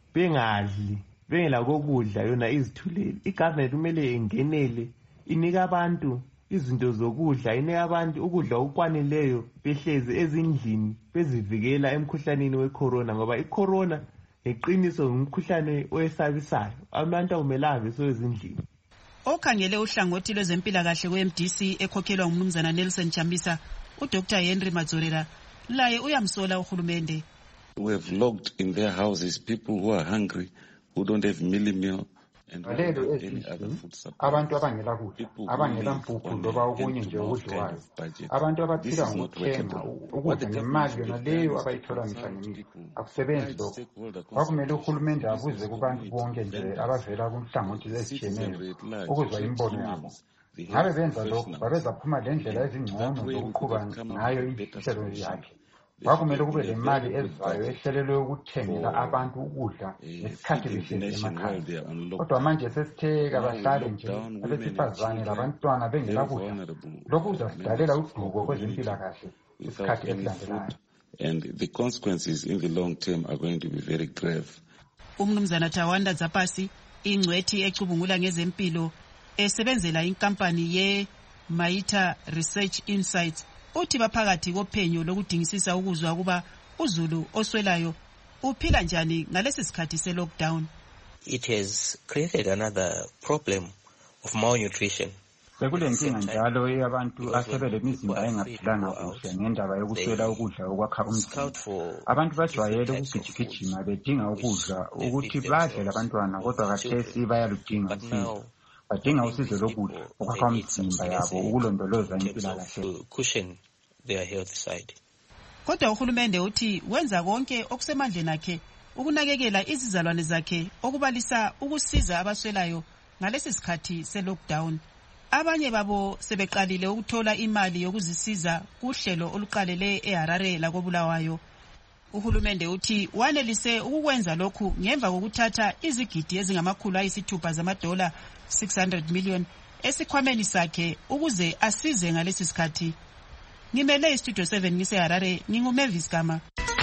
bengadli bengela kokudla yona izithulele. Igovernment kumele ingenele inika abantu izinto zokudla, inika abantu ukudla okwanileyo behlezi ezindlini bezivikela emkhuhlaneni wecorona, ngoba icorona eqiniso ngumkhuhlane oyesabisayo. Abantu akumelanga beso ezindlini. Okhangele uhlangothi lwezempilakahle kwe-M D C ekhokhelwa ngumnumzana Nelson Chambisa, uDoctor Henry Madzorera laye uyamsola uhulumende. We have locked in their houses people who are hungry, who don't have mealie meal. Valelo ezindlini abantu abangela kudla, abangela mpuphu loba okunye nje okudliwayo, abantu abaphila ngokuthenga ukudla ngemali yona leyo abayithola mihla ngemihla. Akusebenzi lokho. Kwakumele uhulumende abuze kubantu bonke nje abavela kunhlangothi ezitshiyeneyo ukuzwa imbono yabo. Ngabe benza lokho babezaphuma le ndlela ezingcono zokuqhuba ngayo inhlelo yakhe. Kwakumele kube le mali ezizayo ehlelelwe ukuthengela abantu ukudla ngesikhathi behlezi emakhaya. Kodwa manje sesitheka bahlale nje abesifazane labantwana bengela kudla. Lokhu kuzasidalela udubo kwezempilakahle isikhathi esilandelayo. And the consequences in the long term are going to be very grave. Umnumzana Tawanda Zapasi, ingcwethi ecubungula ngezempilo esebenzela inkampani ye Maita Research Insights, uthi baphakathi kophenyo lokudingisisa ukuzwa kuba uZulu oswelayo uphila njani ngalesi sikhathi se lockdown. It has created another problem of malnutrition. Sekule nkinga njalo eyabantu asebele imizimba engaphilanga kuhle ngendaba yokuswela ukudla okwakha umzimba. Abantu bajwayele ukugijigijima bedinga ukudla ukuthi badle labantwana, kodwa kathesi bayaludinga usizo. Badinga usizo lokudla okwakha umzimba yabo ukulondoloza impilakahle. Their health side. Kodwa uhulumende uthi wenza konke okusemandleni akhe ukunakekela izizalwane zakhe okubalisa ukusiza abaswelayo ngalesi sikhathi se lockdown. Abanye babo sebeqalile ukuthola imali yokuzisiza kuhlelo oluqalele eHarare lakobulawayo. Uhulumende uthi wanelise ukukwenza lokhu ngemva kokuthatha izigidi ezingamakhulu ayisithupha zamadola six hundred million esikhwameni sakhe ukuze asize ngalesi sikhathi. Ngimele iStudio seven ngiseHarare, nginguMavis Gama.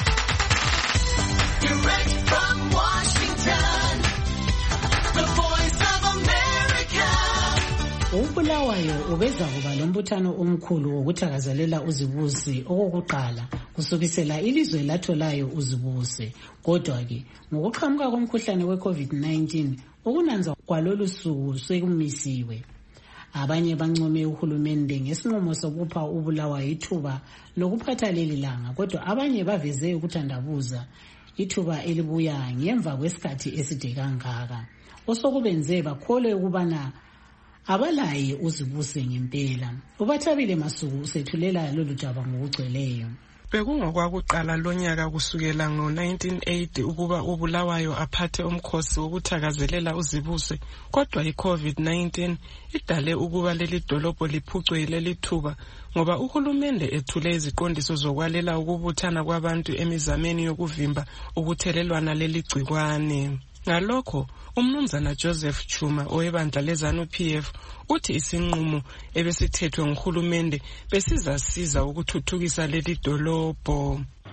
Direct from Washington, the voice of America. uBulawayo ubeza kuba lombuthano omkhulu wokuthakazelela uzibusi okokuqala kusukisela ilizwe latholayo uzibusi. Kodwa ke ngokuqhamuka komkhuhlane weCovid nineteen ukunanza kwalolu suku sekumisiwe. Abanye bancome uhulumende ngesinqumo sokupha uBulawayo ithuba lokuphatha leli langa, kodwa abanye baveze ukuthandabuza ithuba elibuya ngemva kwesikhathi eside kangaka. Osokubenze bakholwe ukubana abalaye uzibuse ngempela. Ubathabile Masuku usethulela lolu jaba ngokugcweleyo. Bekungokwakuqala lonyaka kusukela ngo nineteen eighty ukuba uBulawayo aphathe umkhosi wokuthakazelela uzibuse, kodwa iCovid nineteen idale ukuba leli dolobho liphucwe leli thuba ngoba uhulumende ethule iziqondiso zokwalela ukubuthana kwabantu emizameni yokuvimba ukuthelelwana leli gcikwane. Ngalokho umnumzana Joseph Chuma owebandla leZANU-P F uthi isinqumo ebesithethwe nguhulumende besizasiza ukuthuthukisa leli dolobho.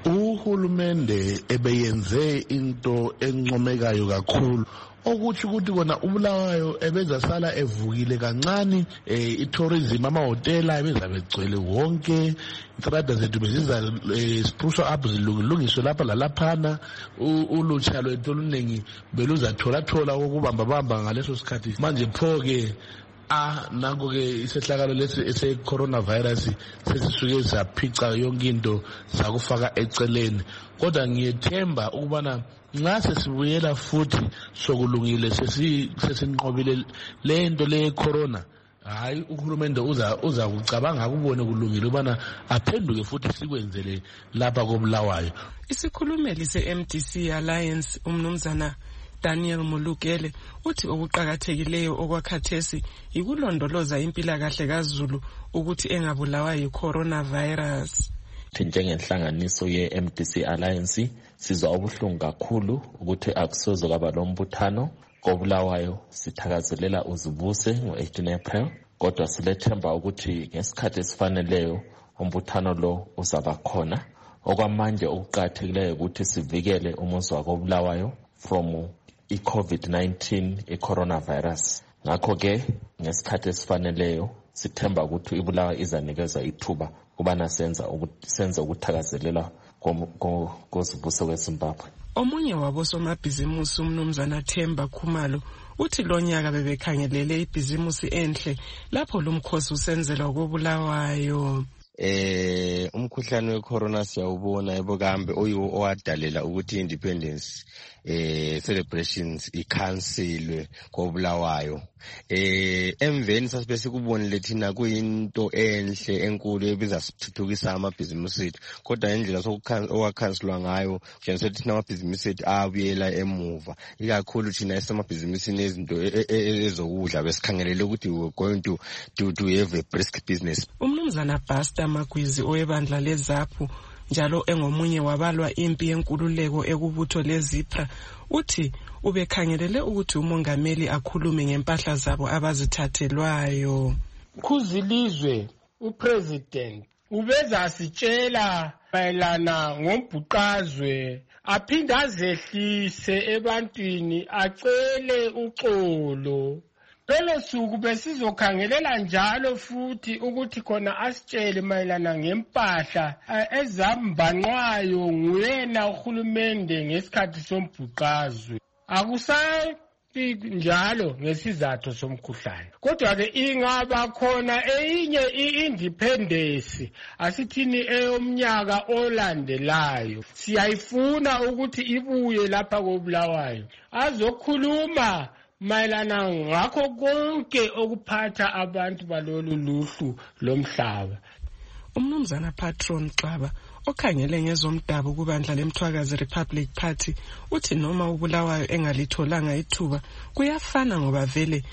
uhulumende ebeyenze into encomekayo kakhulu okuthi ukuthi kona uBulawayo ebenza sala evukile kancane eh, itourism amahotela ebenza begcwele wonke itrada zethu beziza spruce up zilungiswe lapha lalaphana ulutsha lwethu oluningi beluzathola thola ukubamba bamba ngaleso sikhathi manje pho ke ah nango ke isehlakalo lesi ese coronavirus sesisuke saphica yonke into sakufaka eceleni kodwa ngiyethemba ukubana nxa sesibuyela futhi sokulungile sesinqobile lento le corona hayi uhulumende uza uza kucabanga kubone kulungile ubana aphenduke futhi sikwenzele lapha koBulawayo. Isikhulumeli se-M D C Alliance umnumzana Daniel Mulukele uthi okuqhakathekileyo okwakhathesi ikulondoloza impilakahle kaZulu ukuthi engabulawa yi-coronavirus. Njengenhlanganiso ye-M D C Alliance sizwa ubuhlungu kakhulu ukuthi akusoze kwaba lombuthano koBulawayo sithakazelela uzibuse ngo-eighteen April kodwa silethemba ukuthi ngesikhathi esifaneleyo umbuthano lo uzaba khona. Okwamanje okuqhakathekileyo ukuthi sivikele umuzi wakoBulawayo from i-COVID nineteen i-coronavirus. Ngakho ke ngesikhathi esifaneleyo sithemba ukuthi iBulawayo izanikeza ithuba kubana senza senza ukuthakazelela kozibuso kweZimbabwe. Omunye wabosomabhizimusi umnumzana Themba Khumalo uthi lo nyaka bebekhangelele ibhizimusi enhle lapho lo mkhosi usenzelwa koBulawayo. Eh umkhuhlane wecorona siyawubona ebokambe oyiwo owadalela ukuthi independence eh celebrations ikhanselwe koBulawayo. Eh emveni sasibe sikubonile thina kuyinto enhle enkulu ebiza sithuthukisa amabhizimusi ethu kodwa indlela sokukhanselwa ngayo njengoba thina amabhizimusi ethu abuyela emuva ikakhulu thina esamabhizimusi nezinto ezokudla besikhangelele ukuthi we going to to to have a brisk business. Umnumzana Basta Magwizi owebandla leZAPU njalo engomunye wabalwa impi yenkululeko ekubutho leZipra uthi ubekhangelele ukuthi umongameli akhulume ngempahla zabo abazithathelwayo. Khuzilizwe upresident ubeza sitshela mayelana ngombhuqazwe aphinda azehlise ebantwini acele uxolo. Lolo suku besizokhangelela njalo futhi ukuthi khona asitshele mayelana ngempahla ezambanqwayo nguyena uhulumende ngesikhathi sombhuqazwe. Akusayi njalo ngesizathu somkhuhlane kodwa ke ingaba khona eyinye i-independence asithini eyomnyaka olandelayo siyayifuna ukuthi ibuye lapha koBulawayo azokhuluma mayelana ngakho konke okuphatha abantu balolu luhlu lomhlaba. Umnumzana Patron Xaba okhangele ngezomdabu kubandla leMthwakazi Republic Party uthi noma uBulawayo engalitholanga ithuba kuyafana ngoba vele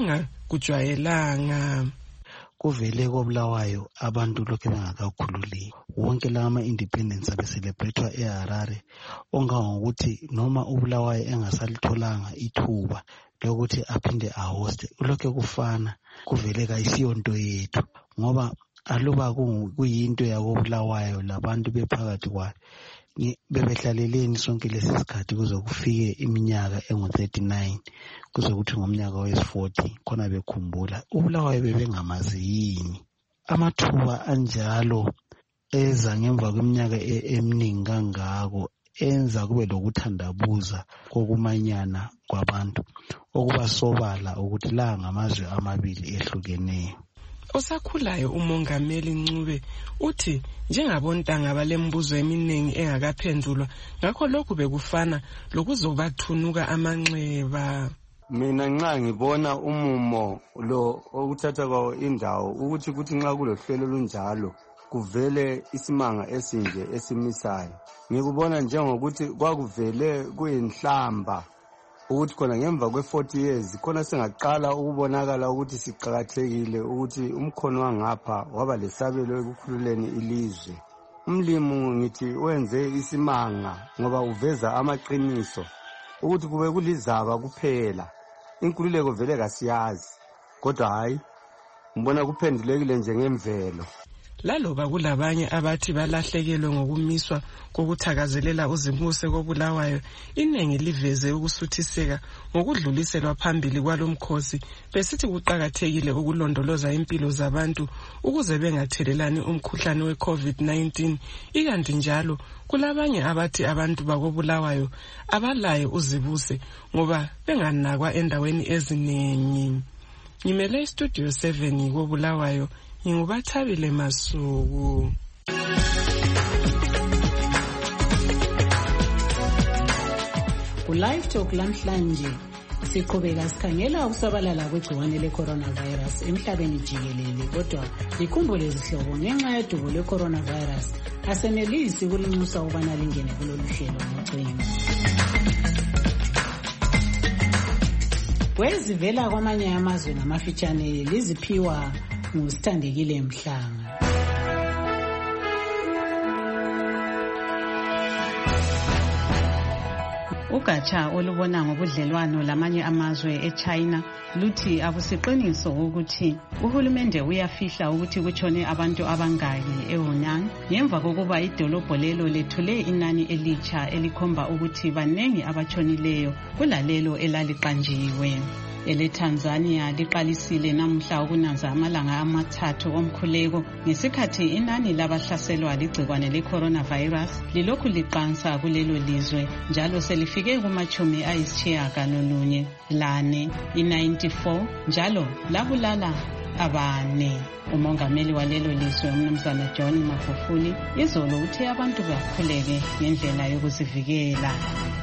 bengakujwayelanga. Kuvele koBulawayo abantu lokho bengakakhululeki wonke lama independence abeselebratewa eHarare ongangokuthi noma uBulawayo engasalitholanga ithuba lokuthi aphinde ahoste lokho kufana kuvele kayisiyonto yethu ngoba aluba kuyinto yakoBulawayo labantu bephakathi kwayo bebehlaleleni sonke lesisikhathi kuze kufike iminyaka engu thirty-nine kuze kuthi ngomnyaka wesi-forty khona bekhumbula uBulawayo bebengamazi yini. Amathuba anjalo eza ngemva kweminyaka eminingi kangako enza kube lokuthandabuza kokumanyana kwabantu okubasobala ukuthi la ngamazwe amabili ehlukeneyo. Osakhulayo umongameli Ncube uthi njengabontanga balembuzo eminingi engakaphendulwa ngakho lokhu bekufana lokuzobathunuka amanxeba. Mina nxa ngibona umumo lo okuthatha kwawo indawo ukuthi kuthi nxa kulohlelo lunjalo kuvele isimanga esinje esimisayo ngikubona njengokuthi kwakuvele kuyinhlamba ukuthi khona ngemva kwe-forty years khona singaqala ukubonakala ukuthi siqhakathekile ukuthi umkhono wangapha waba lesabelo ekukhululeni ilizwe. Umlimu ngithi wenze isimanga ngoba uveza amaqiniso ukuthi kube kulizaba kuphela inkululeko vele kasiyazi kodwa hayi ngibona kuphendulekile njengemvelo. laloba kulabanye abathi balahlekelwe ngokumiswa kokuthakazelela uzibuse kobulawayo, iningi liveze ukusuthiseka ngokudluliselwa phambili kwalomkhosi, besithi kuqakathekile ukulondoloza impilo zabantu ukuze bengathelelani umkhuhlane we-COVID nineteen. Ikanti njalo kulabanye abathi abantu bakobulawayo abalaye uzibuse ngoba benganakwa endaweni eziningi. Ngimele Studio seven kobulawayo, ngingubathabile Masuku. Ku-Live Talk lamhlanje siqhubeka sikhangela ukusabalala kwegciwane le-coronavirus emhlabeni jikelele, kodwa likhumbule izihlobo ngenxa yedubo le-coronavirus asenelisi ukulinxusa ukubana lingene kulolu hlelo ngocingo. Kwezivela kwamanye amazwe namafitshane liziphiwa nguSithandekile Mhlanga. Ugatsha olubona ngobudlelwano lamanye amazwe eChina luthi akusiqiniso ukuthi uhulumende uyafihla ukuthi kutshone abantu abangaki eWuhan ngemva kokuba idolobho lelo lethule inani elitsha elikhomba ukuthi banengi abatshonileyo kulalelo elaliqanjiwe. EleTanzania liqalisile namuhla ukunanza amalanga amathathu omkhuleko ngesikhathi inani labahlaselwa ligcikwane le-coronavirus lilokhu liqansa kulelo lizwe njalo selifike kumachumi ayisitshiyagalolunye lane i-ninety-four njalo labulala abane. Umongameli walelo lizwe uMnumzana John Magufuli izolo uthe abantu bakhuleke ngendlela yokuzivikela.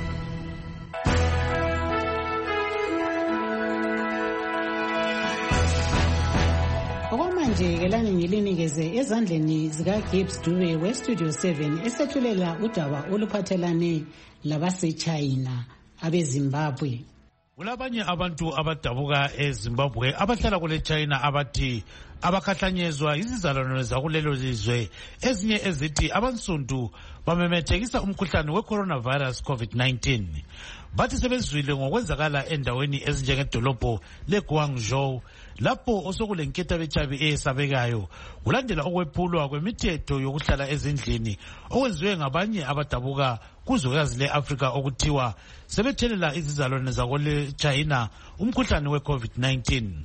Okwamanje kelani ngilinikeze ezandleni zikaGibbs Dube weStudio seven esethulela udaba oluphathelane labaseChina abeZimbabwe. Kulabanye abantu abadabuka eZimbabwe abahlala kule China abathi abakhahlanyezwa izizalwane zakulelo lizwe ezinye ezithi abansundu bamemethekisa umkhuhlane we-coronavirus COVID nineteen. Bathi sebezwile ngokwenzakala endaweni ezinjengedolobho leGuangzhou lapho osokulenketha bechabi eyesabekayo kulandela okwephulwa kwemithetho yokuhlala ezindlini okwenziwe ngabanye abadabuka kuzwekazi le-Afrika okuthiwa sebethelela izizalwane zakole China umkhuhlane we-COVID nineteen.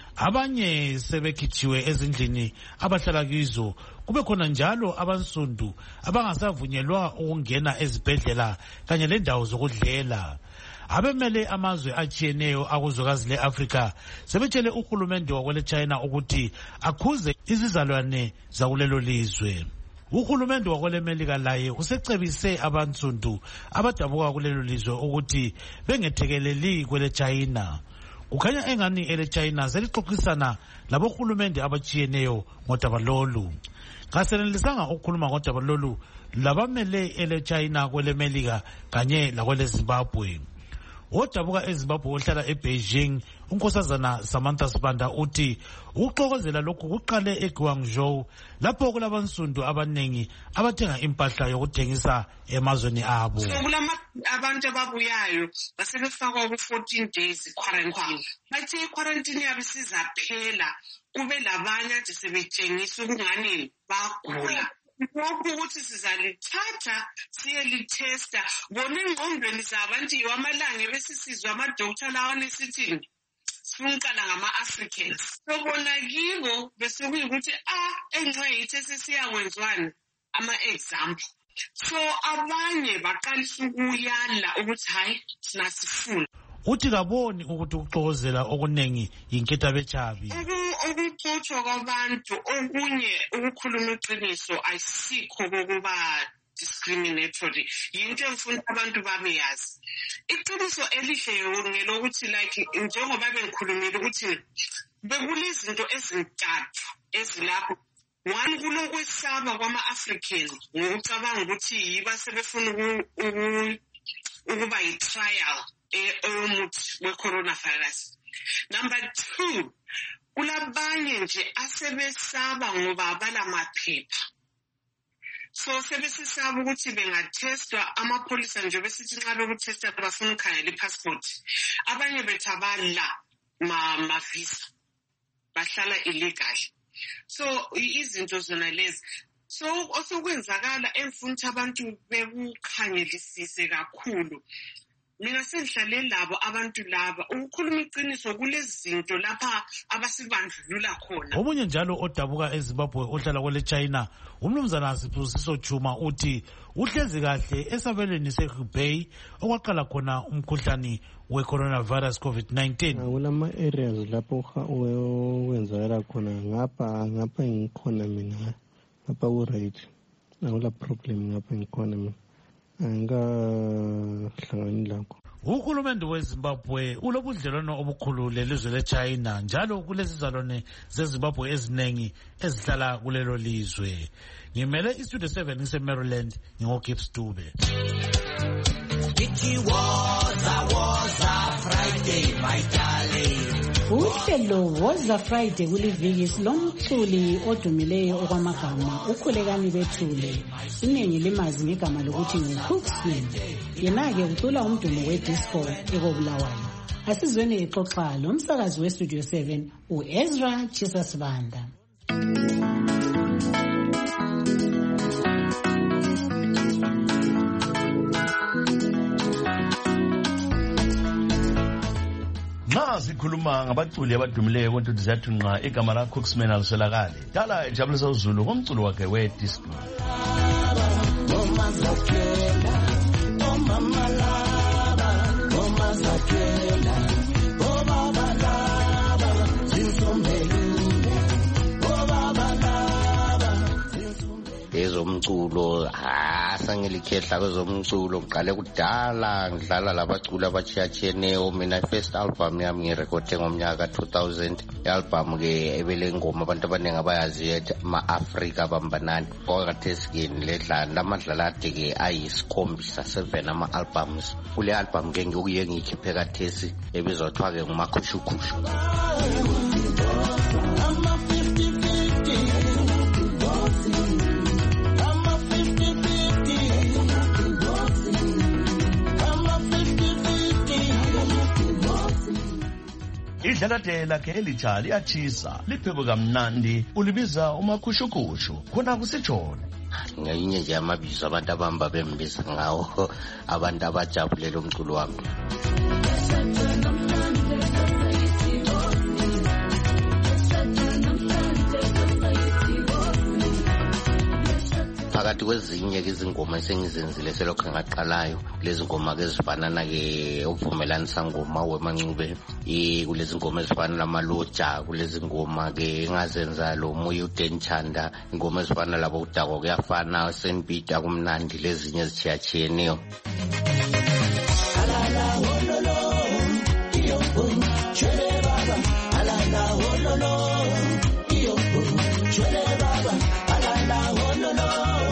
Abanye sebekhitshiwe ezindlini abahlala kizo, kube khona njalo abansundu abangasavunyelwa ukungena ezibhedlela kanye lendawo zokudlela. Abemele amazwe atshiyeneyo akuzwekazi le-Afrika sebetshele uhulumende wakwele China ukuthi akhuze izizalwane zakulelo lizwe. Uhulumende wakwele Melika laye usecebise abansundu abadabuka kulelo lizwe ukuthi bengethekeleli kwele China. Kukhanya engani ele China selixoxisana labohulumende abatshiyeneyo ngodaba lolu. Kasenelisanga ukukhuluma ngodaba lolu labamele ele China kwele Melika kanye lakwele Zimbabwe. Odabuka eZimbabwe ohlala eBeijing unkosazana Samantha Sibanda uthi ukuxokozela lokhu kuqale eGuangzhou lapho kulabansundu abanengi abathenga impahla yokuthengisa emazweni abo. Kulama abantu ababuyayo basebefakwa ku fourteen days quarantine. Bathi quarantine yabo sizaphela kube labanye ade sebetshengisa ukungani bagula. Lokhu ukuthi sizalithatha siyelithesta bona engqondweni zabantu amalanga besisizwa amadokotela lawo nesithini sifunqala ngama-Africans. Sobona kibo bese kuyikuthi ah enxa yethu sesiyakwenziwani ama-example. So abanye baqalisa ukuyala ukuthi hayi sinasifuna. Uthi kaboni ukuthi ukuxokozela okunengi yinketha bechabi. Ukuxoxwa kwabantu okunye ukukhuluma iqiniso ayisikho kokuba discriminatory. Yinto engifuna abantu babeyazi. Iqiniso elihle ngelokuthi like njengoba bengikhulumile ukuthi bekulezinto ezintathu ezilapho. One kulokwesaba kwama-African ngokucabanga ukuthi yiba sebefuna ukuba yi-trial eyomuthi we-coronavirus. Number two, kulabanye nje asebesaba ngoba abalamaphepha. So sebesisaba ukuthi bengatestwa amapholisa nje besithi nxa bekutesta bafuna ukukhangela i-passport. Abanye bethi abala ma visa bahlala illegal. So izinto zona lezi so osokwenzakala emfuna ukuthi abantu bekukhangelisise kakhulu. Mina sengihlale labo abantu laba ukukhuluma iqiniso kulezi zinto lapha abasibandlulula khona. Omunye njalo odabuka eZimbabwe ohlala kwele China umnumzana Sibusiso Juma uthi uhlezi kahle esabelweni seHubei okwaqala khona umkhuhlane we-coronavirus COVID nineteen. Kulama areas lapho wenzakala khona ngapha ngapha ngikhona mina ngapha ku-right akula problem ngapha ngikhona mina angahlangani lakho. Uhulumende weZimbabwe ulobudlelwano obukhulu lelizwe leChina njalo kulezizalwane zeZimbabwe eziningi ezihlala kulelo lizwe. Ngimele iStudio seven ngiseMaryland ngingoGibbs Dube. Uhlelo Woza Friday kuliviki lomculi odumileyo okwamagama ukhulekani bethule iningi limazi ngegama lokuthi nguCooksman. Yena-ke ucula umdumo wedisco ekobulawayo. Asizweni exoxa lo msakazi weStudio seven uEzra Chisasibanda. Nxa sikhuluma ngabaculi abadumileyo konke sizathi nqa igama la Cooksman alisolakali. Dala ejabulisa uZulu ngomculo wakhe wedisco. Ezomculo asangilikhehla kwezomculo ngiqale kudala ngidlala labaculi abachiyachiyeneyo. Mina first album yami ngirekhode ngomnyaka two thousand. I-album ke ebelengoma abantu abaningi abayazi ethi ama-Afrika Bambanani. Kwakathesi ke ledlala lamadlalade ke ayisikhombisa seven ama-albums. Kule album ke ngikuye ngikhiphe kathesi ebizwa kuthiwa ke ngumakhushukhushi. Idlalade lakhe elitsha liyatshisa lipheko kamnandi ulibiza umakhushukhushi khona kusitshona. Ngayinye nje amabizo abantu abamba bembiza ngawo abantu abajabulela umculo wami. Phakathi kwezinye izingoma esengizenzile selokho ngaqalayo lezi ngoma ke zifanana ke uvumelanisa ngoma weMancube eh kulezi ngoma ezifana namaloja kulezi ngoma ke engazenza lo moya uDenchanda ingoma ezifana labo udako kuyafana senbita kumnandi lezinye ezichiyachiyeneyo. Alala wololo iyo chele baba alala wololo iyo chele baba alala wololo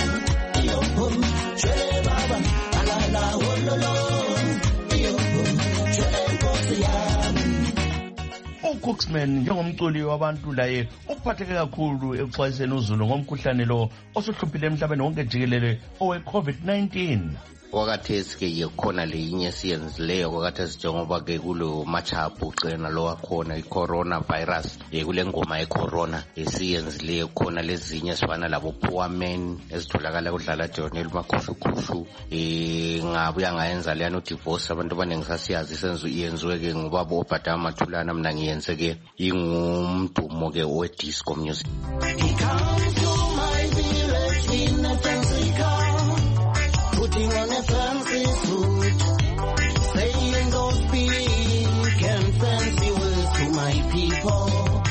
uCooksman njengomculi wabantu laye uphatheke kakhulu ekuxwayiseni uZulu ngomkhuhlane lo osuhluphile emhlabeni wonke jikelele owe-COVID nineteen. Kwakathesi ke yikhona leyinye siyenzileyo kwakathesi njengoba ke kulo machapu qena lo wakhona i-corona virus kule ngoma ye-corona esiyenzileyo khona lezinye sifana labo Poor Men ezitholakala kudlala Jonel Makhushukhushi eh ngabuya ngayenza leyano divorce abantu abaningi sasiyazi senzo iyenziwe ke ngubaba oBhata Mathulana mina ngiyenze ke ingumdumo ke we-disco music. Putting on a fancy suit, saying those big and fancy words to my people.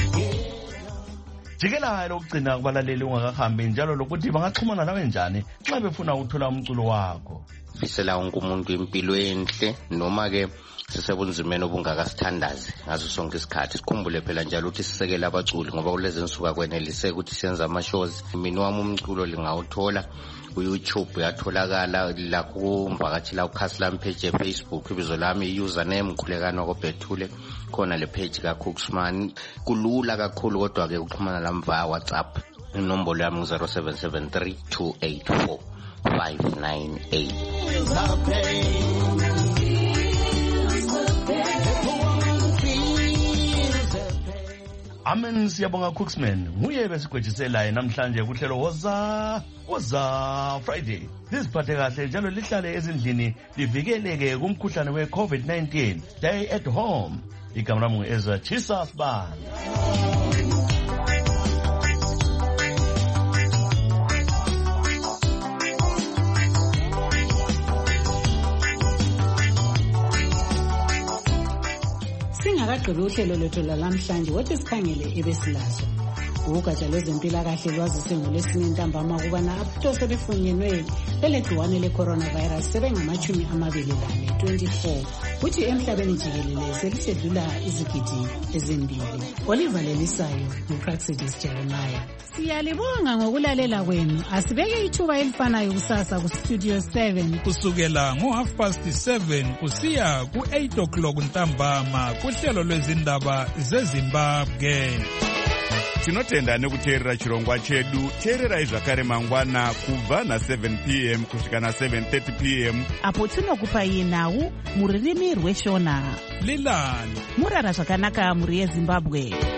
Jikela lokugcina kubalaleli ungakahambi njalo lokuthi bangaxhumana nawe njani xa befuna ukuthola umculo wakho. Fisela wonke umuntu impilo enhle noma ke sisebunzimeni obungakasithandazi ngaso sonke isikhathi. Sikhumbule phela njalo ukuthi sisekele abaculi ngoba kulezi nsuku akweneliseke ukuthi siyenza ama-shows. Mina wami umculo lingawuthola ku-YouTube yatholakala lakho kumvakatshela ukhasi lami page Facebook ibizo lami username Khulekani Wakobhethule khona le page kaCooksman. Kulula kakhulu kodwa ke ukuxhumana lami via WhatsApp inombolo yami zero seven seven three two eight four five nine eight. Amen, siyabonga Cooksman. Nguye besigwejiselayo namhlanje kuhlelo woza woza Friday. Lisiphathe kahle njalo lihlale ezindlini livikeleke kumkhuhlane we COVID nineteen. Stay at home. Igama lami ngu-Ezra Chisa Sibanda. Singakagqibi uhlelo lwethu lalamhlanje wothi sikhangele ebesilazo. Ugatsha lwezempilakahle lwazise ngolwesine ntambama ukubana abantu sebefunyenwe belegciwane le-coronavirus sebengamachumi amabili lane twenty-four kuthi emhlabeni jikelele selisedlula izigidi ezimbili. Oliver Lelisayo nguPraxidis Jeremiah. Siyalibonga ngokulalela kwenu. Asibeke ithuba elifanayo kusasa kustudio seven kusukela ngo half past seven kusiya ku eight o'clock ntambama kuhlelo lwezindaba zeZimbabwe. Tinotenda nekuteerera chirongwa chedu. Teererai zvakare mangwana kubva na seven p m kusvika na seven thirty p m apo tinokupai nhau muririmi rweshona. Lilani murara zvakanaka muri yeZimbabwe.